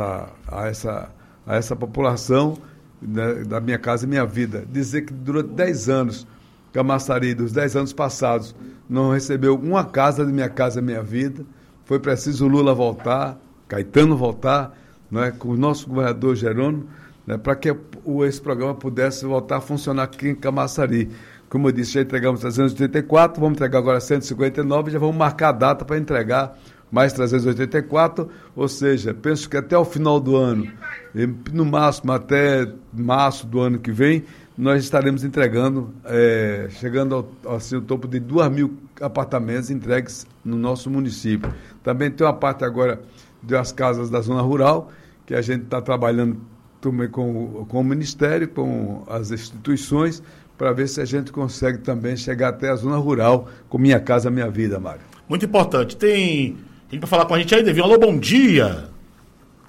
A: essa população, né, da Minha Casa Minha Vida. Dizer que durante 10 anos, Camaçari, dos 10 anos passados, não recebeu uma casa de Minha Casa Minha Vida. Foi preciso o Lula voltar, Caetano voltar, né, com o nosso governador Jerônimo, né, para que esse programa pudesse voltar a funcionar aqui em Camaçari. Como eu disse, já entregamos 384, vamos entregar agora 159, já vamos marcar a data para entregar mais 384, ou seja, penso que até o final do ano, no máximo até março do ano que vem, nós estaremos entregando, chegando ao topo de 2.000 apartamentos entregues no nosso município. Também tem uma parte agora das casas da zona rural, que a gente está trabalhando também com o Ministério, com as instituições, para ver se a gente consegue também chegar até a zona rural com Minha Casa Minha Vida, Mário.
B: Muito importante. Tem para falar com a gente aí, Devinho. Alô, bom dia.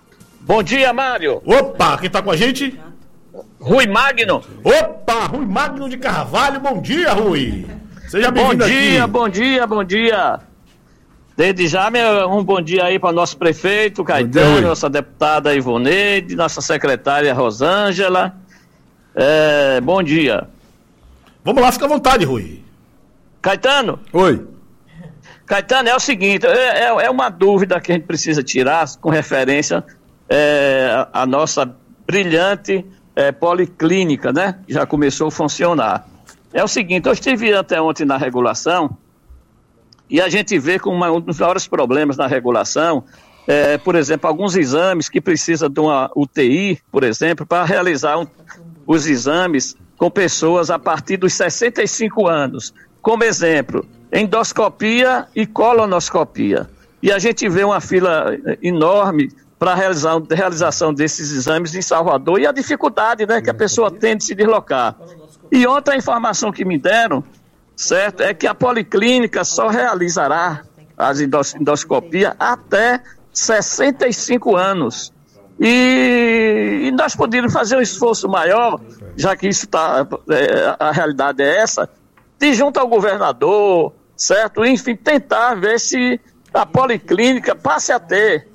G: Bom dia, Mário.
B: Opa, quem tá com a gente?
G: Rui Magno.
B: Opa, Rui Magno de Carvalho. Bom dia, Rui. Seja bem-vindo aqui.
G: Bom dia. Desde já, um bom dia aí para o nosso prefeito Caetano, nossa deputada Ivoneide, nossa secretária Rosângela. Bom dia.
B: Vamos lá, fica à vontade, Rui.
G: Caetano.
A: Oi.
G: Caetano, é o seguinte, é uma dúvida que a gente precisa tirar com referência à nossa brilhante policlínica, né? Que já começou a funcionar. É o seguinte, eu estive até ontem na regulação e a gente vê que um dos maiores problemas na regulação por exemplo, alguns exames que precisam de uma UTI, por exemplo, para realizar os exames com pessoas a partir dos 65 anos. Como exemplo, endoscopia e colonoscopia. E a gente vê uma fila enorme para a realização desses exames em Salvador e a dificuldade, né, que a pessoa tem de se deslocar. E outra informação que me deram, certo, é que a policlínica só realizará as endoscopias até 65 anos. E nós poderíamos fazer um esforço maior, já que isso a realidade é essa, de junto ao governador, certo? Enfim, tentar ver se a policlínica passe a ter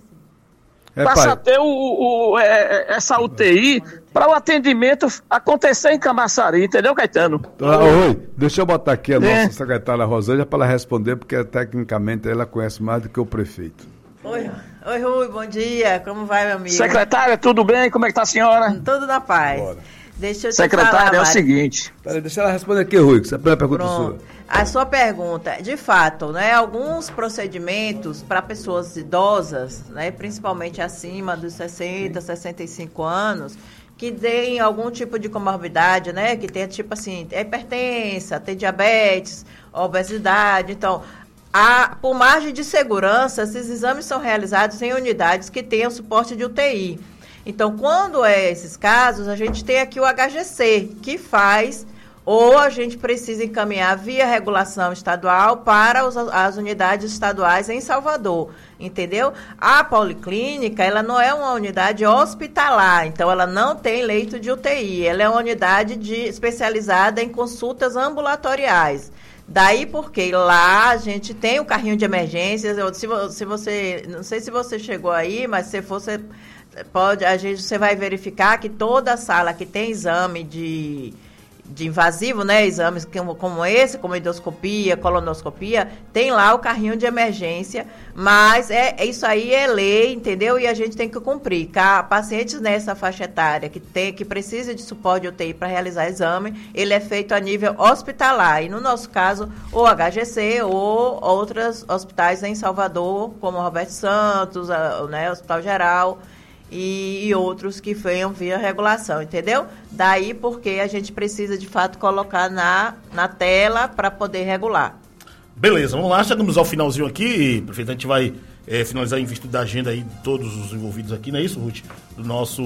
G: essa UTI para o atendimento acontecer em Camaçari, entendeu, Caetano?
A: Oi, deixa eu botar aqui a nossa secretária Rosângela para ela responder, porque tecnicamente ela conhece mais do que o prefeito.
F: Oi, Rui, bom dia, como vai, meu amigo?
G: Secretária, tudo bem? Como é que está a senhora?
F: Tudo na paz.
A: Bora.
F: Deixa eu te
G: secretária,
F: falar,
G: é o seguinte.
A: Peraí, deixa ela responder aqui, Rui, que essa é a primeira pergunta sua.
F: A sua pergunta, de fato, né, alguns procedimentos para pessoas idosas, né, principalmente acima dos 60, 65 anos, que têm algum tipo de comorbidade, né, que tem tipo assim, hipertensa, tem diabetes, obesidade, então, por margem de segurança, esses exames são realizados em unidades que tenham suporte de UTI. Então, quando esses casos, a gente tem aqui o HGC, que faz, ou a gente precisa encaminhar via regulação estadual para as unidades estaduais em Salvador, entendeu? A policlínica, ela não é uma unidade hospitalar, então ela não tem leito de UTI, ela é uma unidade especializada em consultas ambulatoriais. Daí porque lá a gente tem o carrinho de emergências, se você, não sei se você chegou aí, mas se você você vai verificar que toda sala que tem exame de invasivo, né, exames como esse, como endoscopia, colonoscopia, tem lá o carrinho de emergência, mas isso aí é lei, entendeu? E a gente tem que cumprir. Pacientes nessa faixa etária que precisa de suporte de UTI para realizar exame, ele é feito a nível hospitalar. E no nosso caso, o HGC ou outros hospitais em Salvador, como o Roberto Santos, né, Hospital Geral, e outros que venham via regulação, entendeu? Daí porque a gente precisa, de fato, colocar na tela para poder regular. Beleza, vamos lá, chegamos ao finalzinho aqui, prefeito, a gente vai finalizar em virtude da agenda aí de todos os envolvidos aqui, não é isso, Ruth? Dos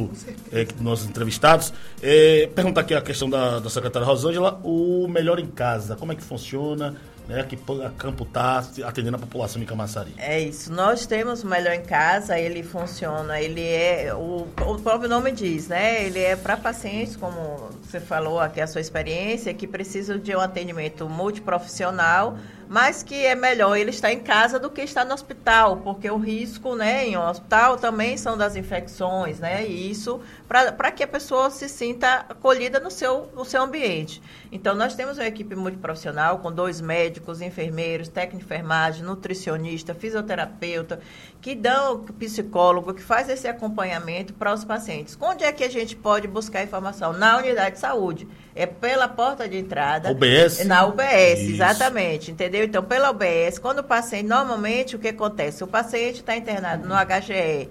F: nossos entrevistados. Perguntar aqui a questão da secretária Rosângela, o Melhor em Casa, como é que funciona? Que a Campo está atendendo a população de Camaçari. É isso, nós temos o Melhor em Casa, ele funciona, ele o próprio nome diz, né? Ele é para pacientes, como você falou aqui, a sua experiência, que precisam de um atendimento multiprofissional, mas que é melhor ele estar em casa do que estar no hospital, porque o risco, né, em um hospital também são das infecções, né? E isso para que a pessoa se sinta acolhida no seu ambiente. Então, nós temos uma equipe multiprofissional com 2 médicos, enfermeiros, técnico de enfermagem, nutricionista, fisioterapeuta, que dão psicólogo, que faz esse acompanhamento para os pacientes. Onde é que a gente pode buscar informação? Na unidade de saúde. É pela porta de entrada. UBS? Na UBS, isso. Exatamente. Entendeu? Então, pela UBS, quando o paciente, normalmente, o que acontece? O paciente está internado no HGE,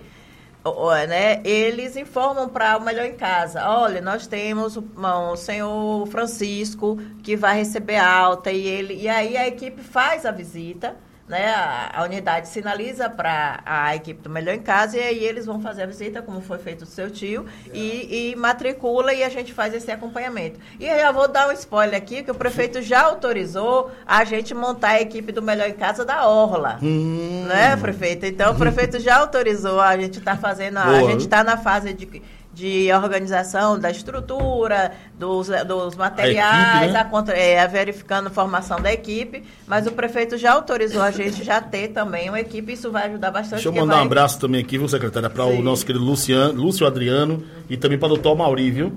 F: né, eles informam para o Melhor em Casa, olha, nós temos o senhor Francisco que vai receber alta e aí a equipe faz a visita, né, a unidade sinaliza para a equipe do Melhor em Casa, e aí eles vão fazer a visita, como foi feito o seu tio, e matricula, e a gente faz esse acompanhamento. E eu já vou dar um spoiler aqui, que o prefeito já autorizou a gente montar a equipe do Melhor em Casa da Orla. Né, prefeito? Então, o prefeito já autorizou, a gente está fazendo, a gente está na fase de organização da estrutura, dos materiais, equipe, né? Verificando a formação da equipe, mas o prefeito já autorizou a gente já ter também uma equipe, isso vai ajudar bastante.
B: Deixa eu mandar um abraço também aqui, viu, secretária, para o nosso querido Lúcio Adriano e também para o doutor Mauri, viu?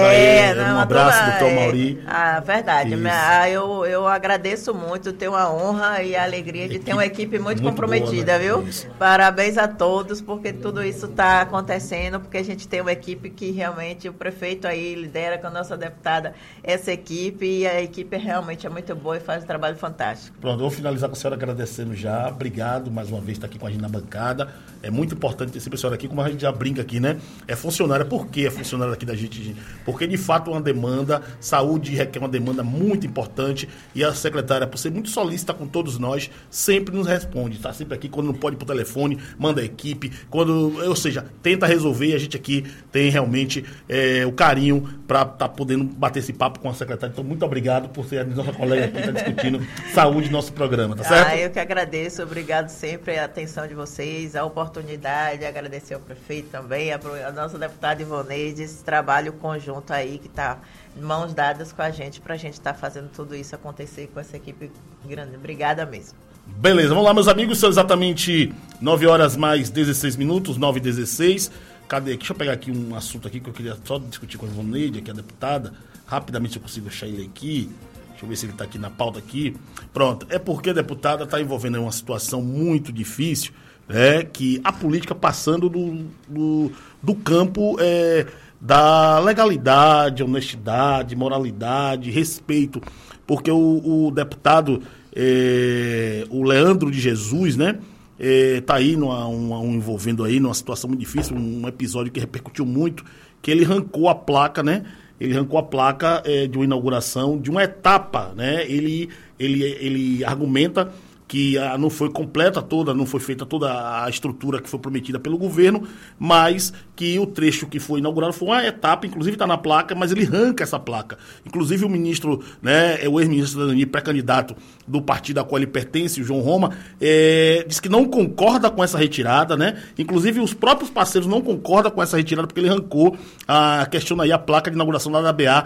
B: Um abraço, doutor Mauri.
F: Verdade. Eu agradeço muito, tenho a honra e a alegria de ter uma equipe muito comprometida, boa, né? Viu? Isso. Parabéns a todos, porque tudo isso está acontecendo, porque a gente tem uma equipe que realmente o prefeito aí lidera com a nossa deputada essa equipe, e a equipe realmente é muito boa e faz um trabalho fantástico.
B: Pronto, vou finalizar com a senhora agradecendo já. Obrigado mais uma vez por estar aqui com a gente na bancada. É muito importante ter sempre a senhora aqui, como a gente já brinca aqui, né? É funcionária. Por que é funcionária aqui da gente? Porque de fato é uma demanda, saúde requer uma demanda muito importante, e a secretária, por ser muito solícita com todos nós, sempre nos responde, está sempre aqui, quando não pode ir por telefone, manda a equipe, ou seja, tenta resolver, e a gente aqui tem realmente o carinho para estar podendo bater esse papo com a secretária. Então, muito obrigado por ser a nossa colega aqui, está discutindo saúde no nosso programa, tá certo?
F: Eu que agradeço, obrigado sempre a atenção de vocês, a oportunidade, agradecer ao prefeito também, a nossa deputada Ivoneide, esse trabalho conjunto aí que está mãos dadas com a gente, para a gente estar fazendo tudo isso acontecer com essa equipe grande. Obrigada mesmo.
B: Beleza, vamos lá, meus amigos, são exatamente 9 horas mais 16 minutos, 9h16. Cadê? Deixa eu pegar aqui um assunto aqui que eu queria só discutir com a Ivoneide, que é a deputada. Rapidamente eu consigo achar ele aqui. Deixa eu ver se ele está aqui na pauta aqui. Pronto, é porque a deputada está envolvendo uma situação muito difícil, né, que a política passando do campo da legalidade, honestidade, moralidade, respeito. Porque o deputado, o Leandro de Jesus, né, tá aí envolvendo aí numa situação muito difícil, um episódio que repercutiu muito, que ele arrancou a placa, né? Ele arrancou a placa de uma inauguração de uma etapa, né? Ele argumenta que não foi completa toda, não foi feita toda a estrutura que foi prometida pelo governo, mas que o trecho que foi inaugurado foi uma etapa, inclusive está na placa, mas ele arranca essa placa. Inclusive o ministro, né, o ex-ministro da Cidadania, pré-candidato do partido a qual ele pertence, o João Roma, disse que não concorda com essa retirada, né? Inclusive os próprios parceiros não concordam com essa retirada, porque ele arrancou, questiona aí a placa de inauguração da ABA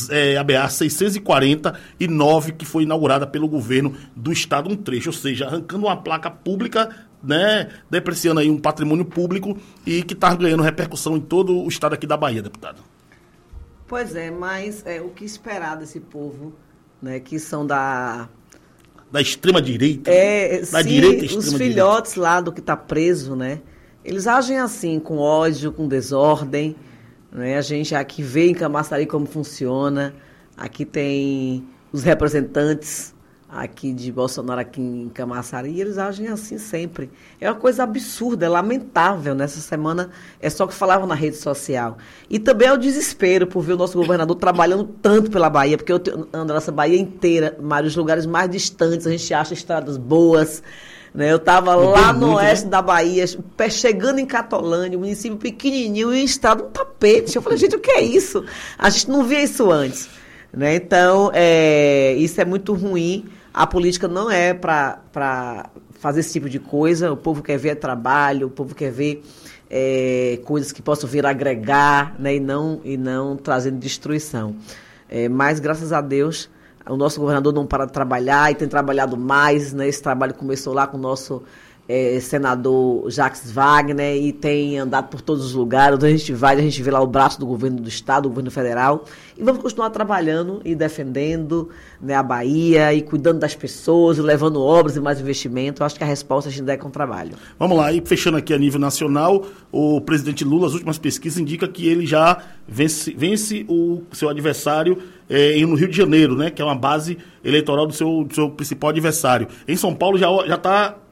B: 649, que foi inaugurada pelo governo do estado, um trecho, ou seja, arrancando uma placa pública, né, depreciando aí um patrimônio público e que está ganhando repercussão em todo o estado aqui da Bahia, deputado.
D: Pois é, mas o que esperar desse povo, né, que são da
B: extrema-direita?
D: Da direita extrema-direita. Os filhotes lá do que está preso, né, eles agem assim, com ódio, com desordem, né, a gente aqui vê em Camaçari como funciona, aqui tem os representantes aqui de Bolsonaro aqui em Camaçari, e eles agem assim sempre. É uma coisa absurda, é lamentável. Nessa semana é só o que falavam na rede social. E também é o desespero por ver o nosso governador trabalhando tanto pela Bahia, porque eu ando nessa Bahia inteira, vários lugares mais distantes, a gente acha estradas boas, né? Eu estava lá no oeste da Bahia, chegando em Catolândia, um município pequenininho, e estrada um tapete. Eu falei, gente, o que é isso? A gente não via isso antes, né? Então, isso é muito ruim. A política não é para fazer esse tipo de coisa. O povo quer ver trabalho, o povo quer ver coisas que possam vir a agregar, né, e não trazendo destruição. Mas, graças a Deus, o nosso governador não para de trabalhar e tem trabalhado mais, né? Esse trabalho começou lá com o nosso senador Jacques Wagner e tem andado por todos os lugares. Onde a gente vê lá o braço do governo do estado, do governo federal, e vamos continuar trabalhando e defendendo, né, a Bahia e cuidando das pessoas, levando obras e mais investimento. Eu acho que a resposta a gente dá com o trabalho.
B: Vamos lá, e fechando aqui a nível nacional, o presidente Lula, as últimas pesquisas indicam que ele já vence o seu adversário no Rio de Janeiro, né, que é uma base eleitoral do seu principal adversário. Em São Paulo já está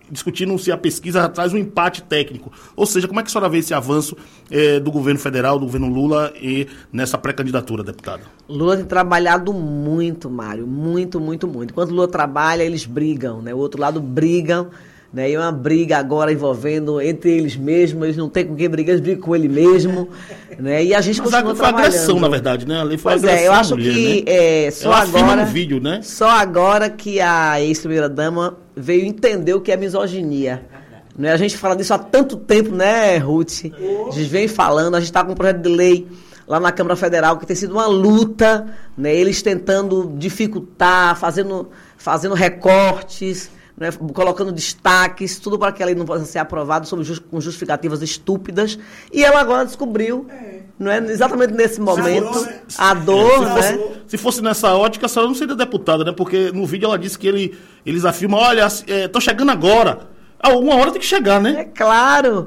B: discutindo se a pesquisa traz um empate técnico. Ou seja, como é que a senhora vê esse avanço do governo federal, do governo Lula, nessa pré-candidatura, deputada?
D: Lula tem trabalhado muito, Mário, muito. Enquanto Lula trabalha, eles brigam, né? O outro lado brigam, né? E uma briga agora envolvendo entre eles mesmos, eles não têm com quem brigar, eles brigam com ele mesmo, né? E a gente continua trabalhando. Foi agressão,
B: na verdade, né? Ali foi
D: pois
B: agressão,
D: eu acho
B: mulher,
D: que
B: né?
D: só agora,
B: no vídeo, né?
D: Só agora que a ex-primeira-dama veio entender o que é misoginia. Né? A gente fala disso há tanto tempo, né, Ruth? A gente vem falando, a gente está com um projeto de lei lá na Câmara Federal, que tem sido uma luta, né? Eles tentando dificultar, fazendo recortes, né? Colocando destaques, tudo para que a lei não possa ser aprovada com justificativas estúpidas. E ela agora descobriu, não é, exatamente nesse momento, a dor, né?
B: Se fosse nessa ótica, a senhora não seria deputada, né? Porque no vídeo ela disse que eles afirmam, olha, tô chegando agora. Uma hora tem que chegar, né?
D: É claro.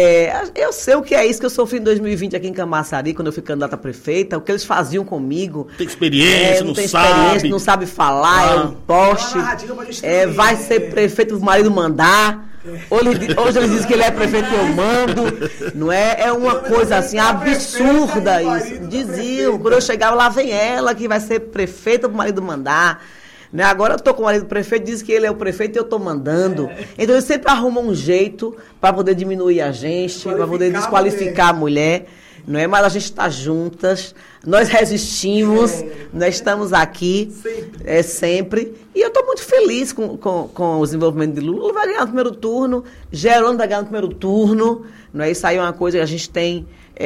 D: Eu sei o que é isso que eu sofri em 2020 aqui em Camaçari, quando eu fui candidata a prefeita, o que eles faziam comigo.
B: Tem experiência,
D: não tem experiência, não sabe falar, é um poste. Vai ser prefeito, o marido mandar. Hoje eles dizem que ele é prefeito e eu mando. Não é? É uma coisa assim absurda isso. Diziam, quando eu chegava, lá vem ela que vai ser prefeita pro marido mandar. Né? Agora eu estou com o marido do prefeito, diz que ele é o prefeito e eu estou mandando. Então eles sempre arrumam um jeito para poder diminuir a gente, para poder desqualificar a mulher. Não é? Mas a gente está juntas, nós resistimos, nós estamos aqui sempre. E eu estou muito feliz com o desenvolvimento de Lula. Lula vai ganhar no primeiro turno, Geraldo vai ganhar no primeiro turno. Não é? Isso aí é uma coisa que a gente tem.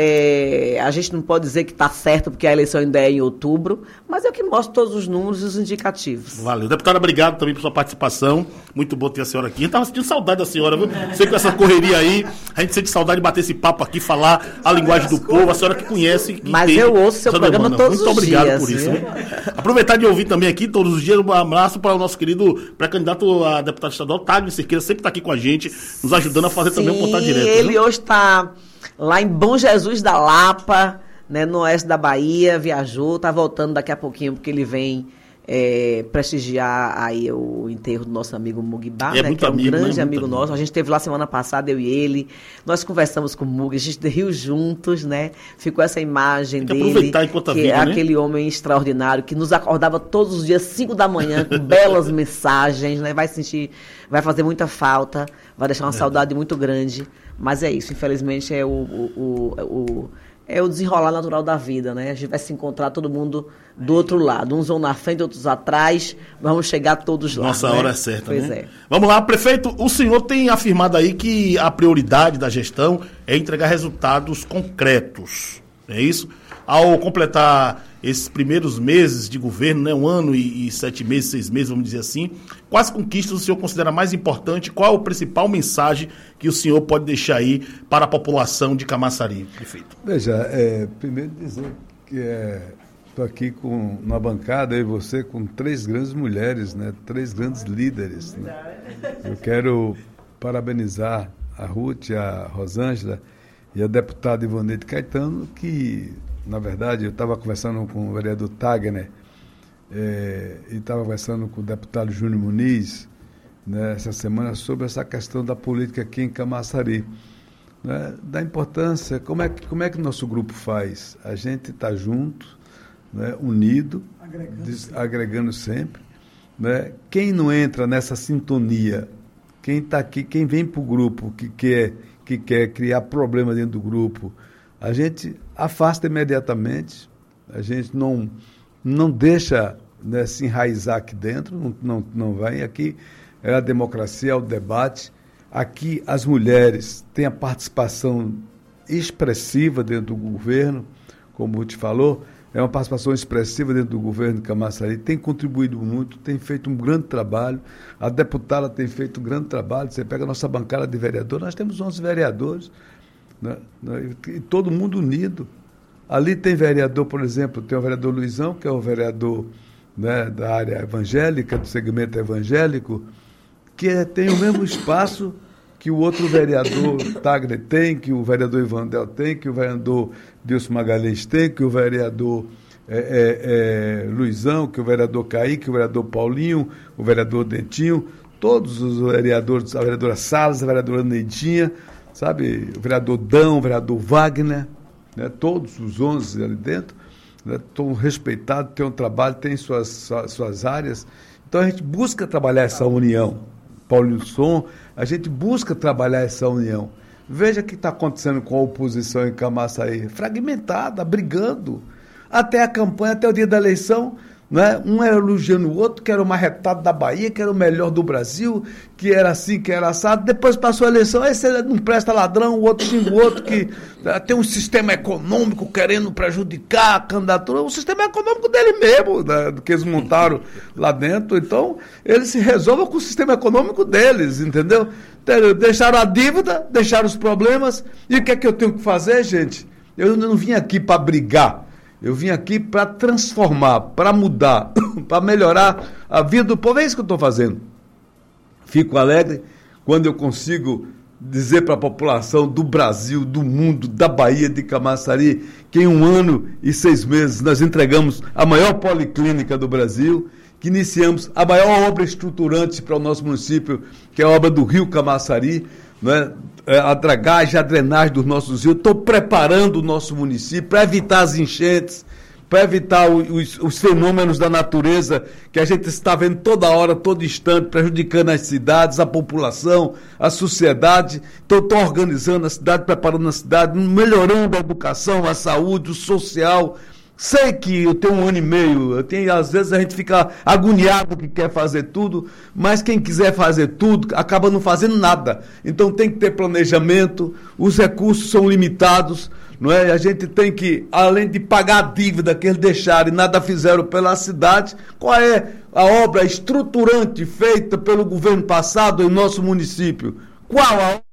D: A gente não pode dizer que está certo, porque a eleição ainda é em outubro, mas é o que mostra todos os números e os indicativos.
B: Valeu. Deputada, obrigado também por sua participação. Muito bom ter a senhora aqui. A gente estava sentindo saudade da senhora, viu? Sei que com essa correria aí, a gente sente saudade de bater esse papo aqui, falar a linguagem do povo, a senhora que conhece.
D: Mas eu ouço seu programa todos os dias.
B: Muito obrigado por isso. Aproveitar de ouvir também aqui todos os dias, um abraço para o nosso querido pré-candidato a deputado estadual, Tagner Cerqueira, sempre está aqui com a gente, nos ajudando a fazer também um contato direto.
D: Ele hoje está lá em Bom Jesus da Lapa, né, no oeste da Bahia, viajou, está voltando daqui a pouquinho, porque ele vem prestigiar aí o enterro do nosso amigo Mugibá, né, que é um grande amigo nosso. A gente esteve lá semana passada, eu e ele, nós conversamos com o Mug, a gente riu juntos, né, ficou essa imagem dele, que é aquele homem extraordinário, que nos acordava todos os dias, 5 da manhã, com belas mensagens, né, vai fazer muita falta, vai deixar uma saudade muito grande. Mas é isso, infelizmente é o desenrolar natural da vida, né? A gente vai se encontrar todo mundo do outro lado. Uns vão na frente, outros atrás, vamos chegar todos lá.
B: Nossa,
D: né?
B: hora é certa,
D: pois
B: né? Vamos lá, prefeito, o senhor tem afirmado aí que a prioridade da gestão é entregar resultados concretos, é isso? Ao completar esses primeiros meses de governo, né, 1 ano e 7 meses, 6 meses, vamos dizer assim, quais conquistas o senhor considera mais importante? Qual é a principal mensagem que o senhor pode deixar aí para a população de Camaçari, prefeito?
A: Veja, primeiro dizer que estou aqui na bancada, eu e você, com 3 grandes mulheres, né, 3 grandes líderes. Né? Eu quero parabenizar a Ruth, a Rosângela e a deputada Ivoneide Caetano, que, na verdade, eu estava conversando com o vereador Tagner e estava conversando com o deputado Júnior Muniz, né, essa semana, sobre essa questão da política aqui em Camaçari. Né, da importância, como é que o nosso grupo faz? A gente está junto, né, unido, agregando sempre. Né? Quem não entra nessa sintonia, quem está aqui, quem vem para o grupo, que quer criar problema dentro do grupo, a gente afasta imediatamente, a gente não deixa, né, se enraizar aqui dentro, não vai. Aqui é a democracia, é o debate. Aqui as mulheres têm a participação expressiva dentro do governo, como o te falou, é uma participação expressiva dentro do governo de Camaçari, tem contribuído muito, tem feito um grande trabalho, a deputada tem feito um grande trabalho. Você pega a nossa bancada de vereadores, nós temos 11 vereadores, né, e todo mundo unido. Ali tem vereador, por exemplo, tem o vereador Luizão, que é o vereador, né, da área evangélica, do segmento evangélico, que tem o mesmo espaço que o outro vereador Tagner tem, que o vereador Ivandel tem, que o vereador Dilson Magalhães tem, que o vereador Luizão, que o vereador Caí, que o vereador Paulinho, o vereador Dentinho, todos os vereadores, a vereadora Salles, a vereadora Neidinha, sabe, o vereador Dão, o vereador Wagner, né, todos os 11 ali dentro, né, estão respeitados, têm um trabalho, têm suas áreas. Então a gente busca trabalhar essa união. Paulinho Som, a gente busca trabalhar essa união. Veja o que está acontecendo com a oposição em Camaçari, fragmentada, brigando, até a campanha, até o dia da eleição, né? Um era elogiando o outro, que era o marretado da Bahia, que era o melhor do Brasil, que era assim, que era assado. Depois passou a eleição, esse não presta ladrão, o outro xinga o outro, que tem um sistema econômico querendo prejudicar a candidatura, o sistema econômico dele mesmo, né, que eles montaram lá dentro. Então, eles se resolvem com o sistema econômico deles, entendeu? Deixaram a dívida, deixaram os problemas, e o que é que eu tenho que fazer, gente? Eu não vim aqui para brigar. Eu vim aqui para transformar, para mudar, para melhorar a vida do povo. É isso que eu estou fazendo. Fico alegre quando eu consigo dizer para a população do Brasil, do mundo, da Bahia, de Camaçari, que em 1 ano e 6 meses nós entregamos a maior policlínica do Brasil, que iniciamos a maior obra estruturante para o nosso município, que é a obra do Rio Camaçari, né? A dragagem, a drenagem dos nossos rios. Estou preparando o nosso município para evitar as enchentes, para evitar os fenômenos da natureza que a gente está vendo toda hora, todo instante, prejudicando as cidades, a população, a sociedade. Então, estou organizando a cidade, preparando a cidade, melhorando a educação, a saúde, o social. Sei que eu tenho 1 ano e meio, às vezes a gente fica agoniado que quer fazer tudo, mas quem quiser fazer tudo acaba não fazendo nada. Então tem que ter planejamento, os recursos são limitados, não é? A gente tem que, além de pagar a dívida que eles deixaram e nada fizeram pela cidade, qual é a obra estruturante feita pelo governo passado em nosso município? Qual a obra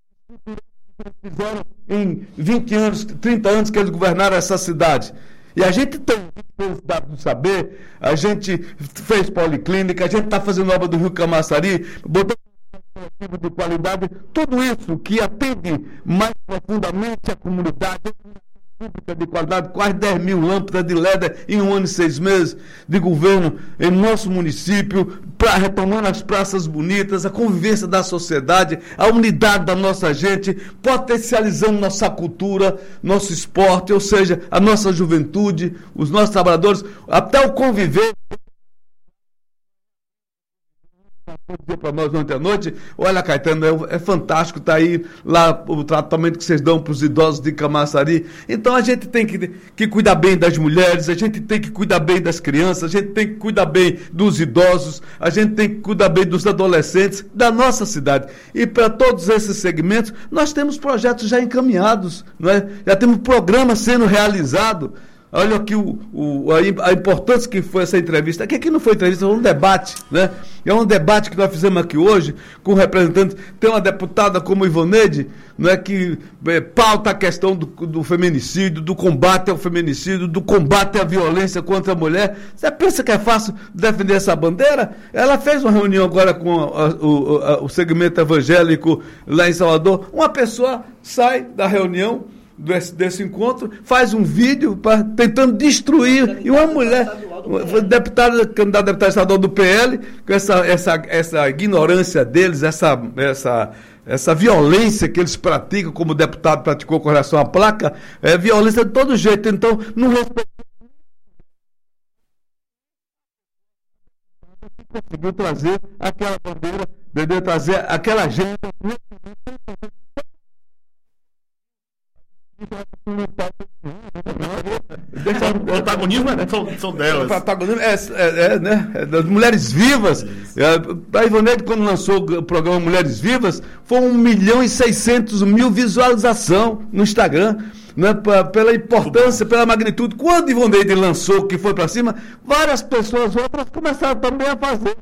A: que eles fizeram em 20 anos, 30 anos que eles governaram essa cidade? E a gente tem necessidade de saber, a gente fez policlínica, a gente está fazendo obra do Rio Camaçari, botando de qualidade, tudo isso que atende mais profundamente a comunidade, pública de qualidade, quase 10 mil lâmpadas de LED em 1 ano e 6 meses de governo em nosso município, retomando as praças bonitas, a convivência da sociedade, a unidade da nossa gente, potencializando nossa cultura, nosso esporte, ou seja, a nossa juventude, os nossos trabalhadores, até o conviver. Dizer para nós ontem à noite, olha, Caetano, é fantástico, está aí lá o tratamento que vocês dão para os idosos de Camaçari. Então a gente tem que cuidar bem das mulheres, a gente tem que cuidar bem das crianças, a gente tem que cuidar bem dos idosos, a gente tem que cuidar bem dos adolescentes da nossa cidade. E para todos esses segmentos, nós temos projetos já encaminhados, não é? Já temos programas sendo realizados. Olha aqui a importância que foi essa entrevista. Aqui não foi entrevista, foi um debate, né? É um debate que nós fizemos aqui hoje com representantes. Tem uma deputada como Ivoneide, né, que pauta a questão do feminicídio, do combate ao feminicídio, do combate à violência contra a mulher. Você pensa que é fácil defender essa bandeira? Ela fez uma reunião agora com o segmento evangélico lá em Salvador. Uma pessoa sai da reunião desse encontro, faz um vídeo tentando destruir, e uma mulher, candidata a deputada estadual do PL, com essa ignorância deles, essa violência que eles praticam, como o deputado praticou com relação à placa, é violência de todo jeito. Então, não conseguiu trazer aquela bandeira, trazer aquela agenda.
B: O protagonismo são delas.
A: O protagonismo né? Das mulheres vivas. A Ivoneide, quando lançou o programa Mulheres Vivas, foi 1.600.000 visualização no Instagram, né? Pela importância, pela magnitude. Quando a Ivoneide lançou, que foi para cima, várias pessoas outras começaram também a fazer.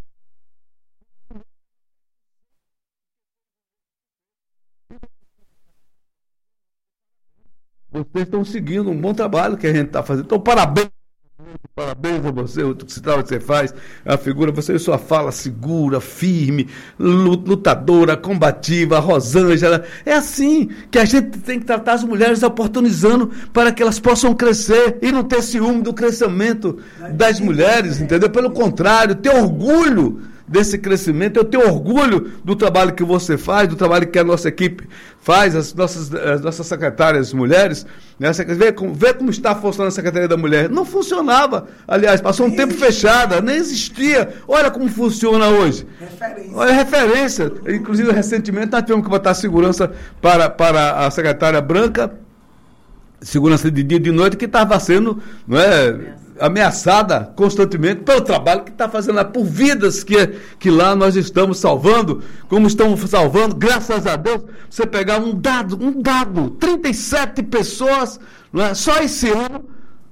A: Vocês estão seguindo um bom trabalho que a gente está fazendo. Então, parabéns a você, o trabalho que você faz, a figura, você, sua fala segura, firme, lutadora, combativa, Rosângela. É assim que a gente tem que tratar as mulheres, oportunizando para que elas possam crescer e não ter ciúme do crescimento das mulheres, entendeu? Pelo contrário, ter orgulho desse crescimento. Eu tenho orgulho do trabalho que você faz, do trabalho que a nossa equipe faz, as nossas secretárias mulheres, né? Vê como está funcionando a Secretaria da Mulher. Não funcionava, aliás, passou um tempo fechada, nem existia. Olha como funciona hoje. Olha, referência. Inclusive, recentemente, nós tivemos que botar segurança para a secretária Branca, segurança de dia e de noite, que estava sendo, não é, ameaçada constantemente pelo trabalho que está fazendo lá, por vidas que lá nós estamos salvando, como estamos salvando, graças a Deus. Você pegar um dado, 37 pessoas, não é, só esse ano,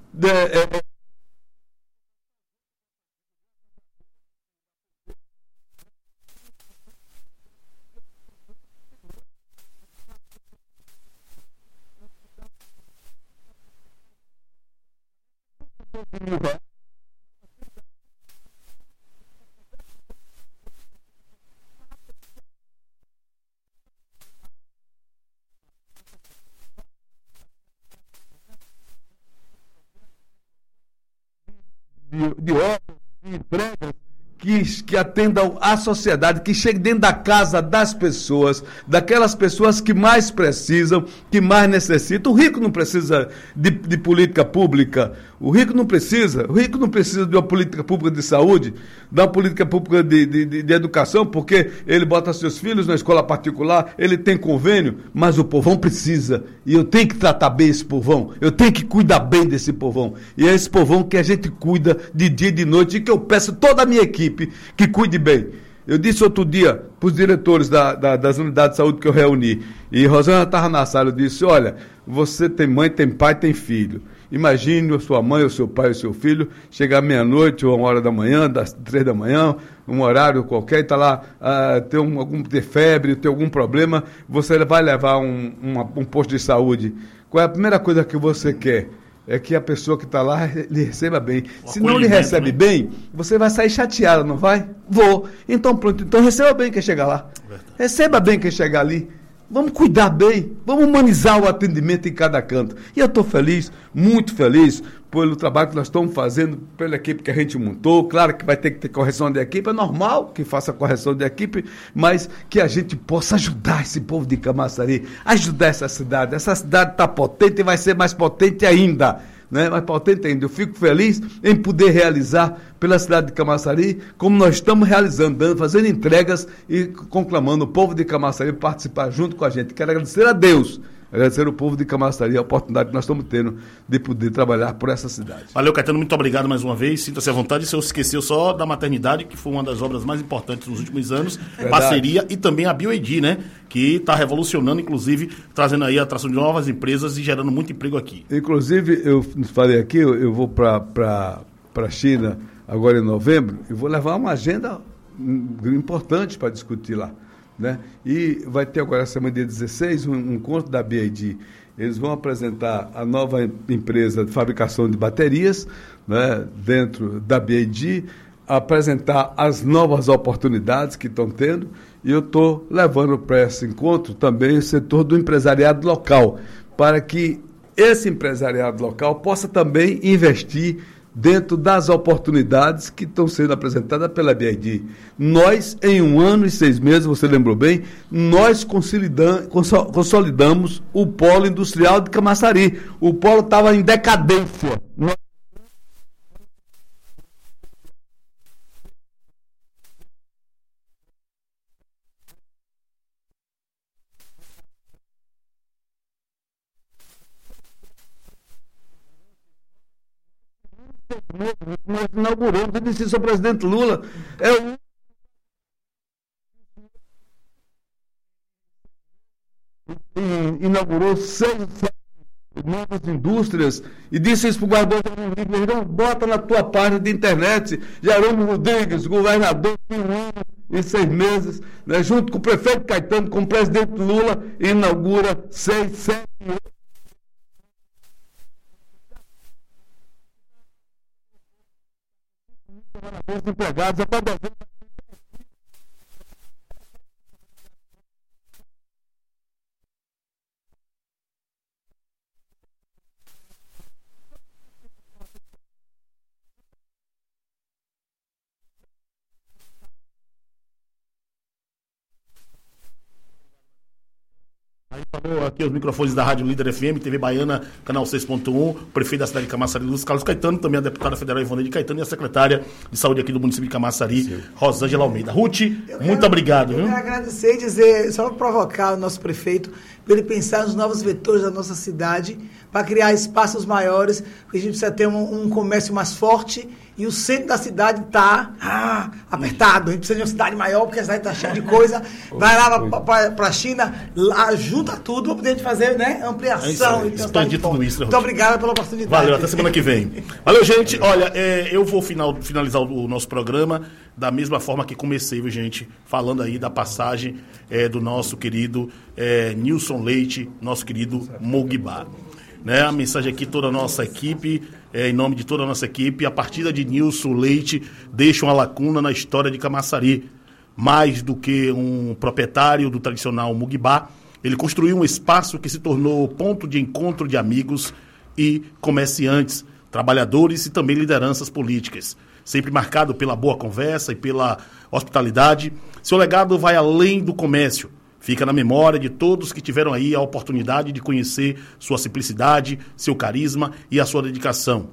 A: de obras, de empregas, que atendam à sociedade, que chegue dentro da casa das pessoas, daquelas pessoas que mais precisam, que mais necessitam. O rico não precisa de política pública, o rico não precisa de uma política pública de saúde, de uma política pública de educação, porque ele bota seus filhos na escola particular, ele tem convênio, mas o povão precisa, e eu tenho que tratar bem esse povão, eu tenho que cuidar bem desse povão, e é esse povão que a gente cuida de dia e de noite, e que eu peço a toda a minha equipe que cuide bem. Eu disse outro dia para os diretores das unidades de saúde que eu reuni, e Rosana estava na sala, eu disse: olha, você tem mãe, tem pai, tem filho. Imagine a sua mãe, o seu pai, o seu filho, chegar meia-noite ou 1h da manhã, das 3 da manhã, um horário qualquer, e está lá, ter febre, ter algum problema, você vai levar um posto de saúde. Qual é a primeira coisa que você quer? É que a pessoa que está lá lhe receba bem. Se não lhe recebe bem, você vai sair chateada, não vai? Vou. Então pronto, então receba bem quem chegar lá. Receba bem quem chegar ali. Vamos cuidar bem, vamos humanizar o atendimento em cada canto. E eu estou feliz, muito feliz, pelo trabalho que nós estamos fazendo, pela equipe que a gente montou. Claro que vai ter que ter correção de equipe, é normal que faça correção de equipe, mas que a gente possa ajudar esse povo de Camaçari, ajudar essa cidade. Essa cidade está potente e vai ser mais potente ainda. Né? Mais potente ainda. Eu fico feliz em poder realizar pela cidade de Camaçari, como nós estamos realizando, fazendo entregas e conclamando o povo de Camaçari para participar junto com a gente. Quero agradecer a Deus, agradecer ao povo de Camaçari a oportunidade que nós estamos tendo de poder trabalhar por essa cidade.
B: Valeu, Caetano, muito obrigado mais uma vez. Sinta-se à vontade. Se eu esqueceu só da maternidade, que foi uma das obras mais importantes nos últimos anos, parceria, e também a BioED, né? Que está revolucionando, inclusive, trazendo aí a atração de novas empresas e gerando muito emprego aqui.
A: Inclusive, eu falei aqui, eu vou para a China agora em novembro, e vou levar uma agenda importante para discutir lá. Né? E vai ter agora, semana dia 16, um encontro da BID. Eles vão apresentar a nova empresa de fabricação de baterias, né, dentro da BID, apresentar as novas oportunidades que estão tendo, e eu estou levando para esse encontro também o setor do empresariado local, para que esse empresariado local possa também investir dentro das oportunidades que estão sendo apresentadas pela BID. Nós, em 1 ano e 6 meses, você lembrou bem, nós consolidamos o polo industrial de Camaçari. O polo estava em decadência. Nós inauguramos, eu disse isso ao presidente Lula, inaugurou 6 novas indústrias, e disse isso para o Guardão, bota na tua página de internet, Jerônimo Rodrigues, governador de 1 ano e 6 meses, né, junto com o prefeito Caetano, com o presidente Lula, inaugura 6, 7 empregados até dezembro.
B: Aqui os microfones da Rádio Líder FM, TV Baiana, canal 6.1, prefeito da cidade de Camaçari, Luiz Carlos Caetano, também a deputada federal Ivone de Caetano e a secretária de saúde aqui do município de Camaçari, Rosângela Almeida. Ruth, muito obrigado.
E: Eu quero agradecer e dizer, só para provocar o nosso prefeito, para ele pensar nos novos vetores da nossa cidade, para criar espaços maiores, porque a gente precisa ter um comércio mais forte e o centro da cidade está apertado. A gente precisa de uma cidade maior, porque a cidade está cheia de coisa. Vai lá para a China, lá junta tudo para poder fazer, né, ampliação.
B: Expandir tudo isso.
E: Muito obrigado pela oportunidade.
B: Valeu, até semana que vem. Valeu, gente. Olha, eu vou finalizar o nosso programa da mesma forma que comecei, viu, gente? Falando aí da passagem do nosso querido Nilson Leite, nosso querido Mugibá. Né, a mensagem aqui, toda a nossa equipe, em nome de toda a nossa equipe, a partida de Nilson Leite deixa uma lacuna na história de Camaçari. Mais do que um proprietário do tradicional Mugibá, ele construiu um espaço que se tornou ponto de encontro de amigos e comerciantes, trabalhadores e também lideranças políticas. Sempre marcado pela boa conversa e pela hospitalidade, seu legado vai além do comércio. Fica na memória de todos que tiveram aí a oportunidade de conhecer sua simplicidade, seu carisma e a sua dedicação.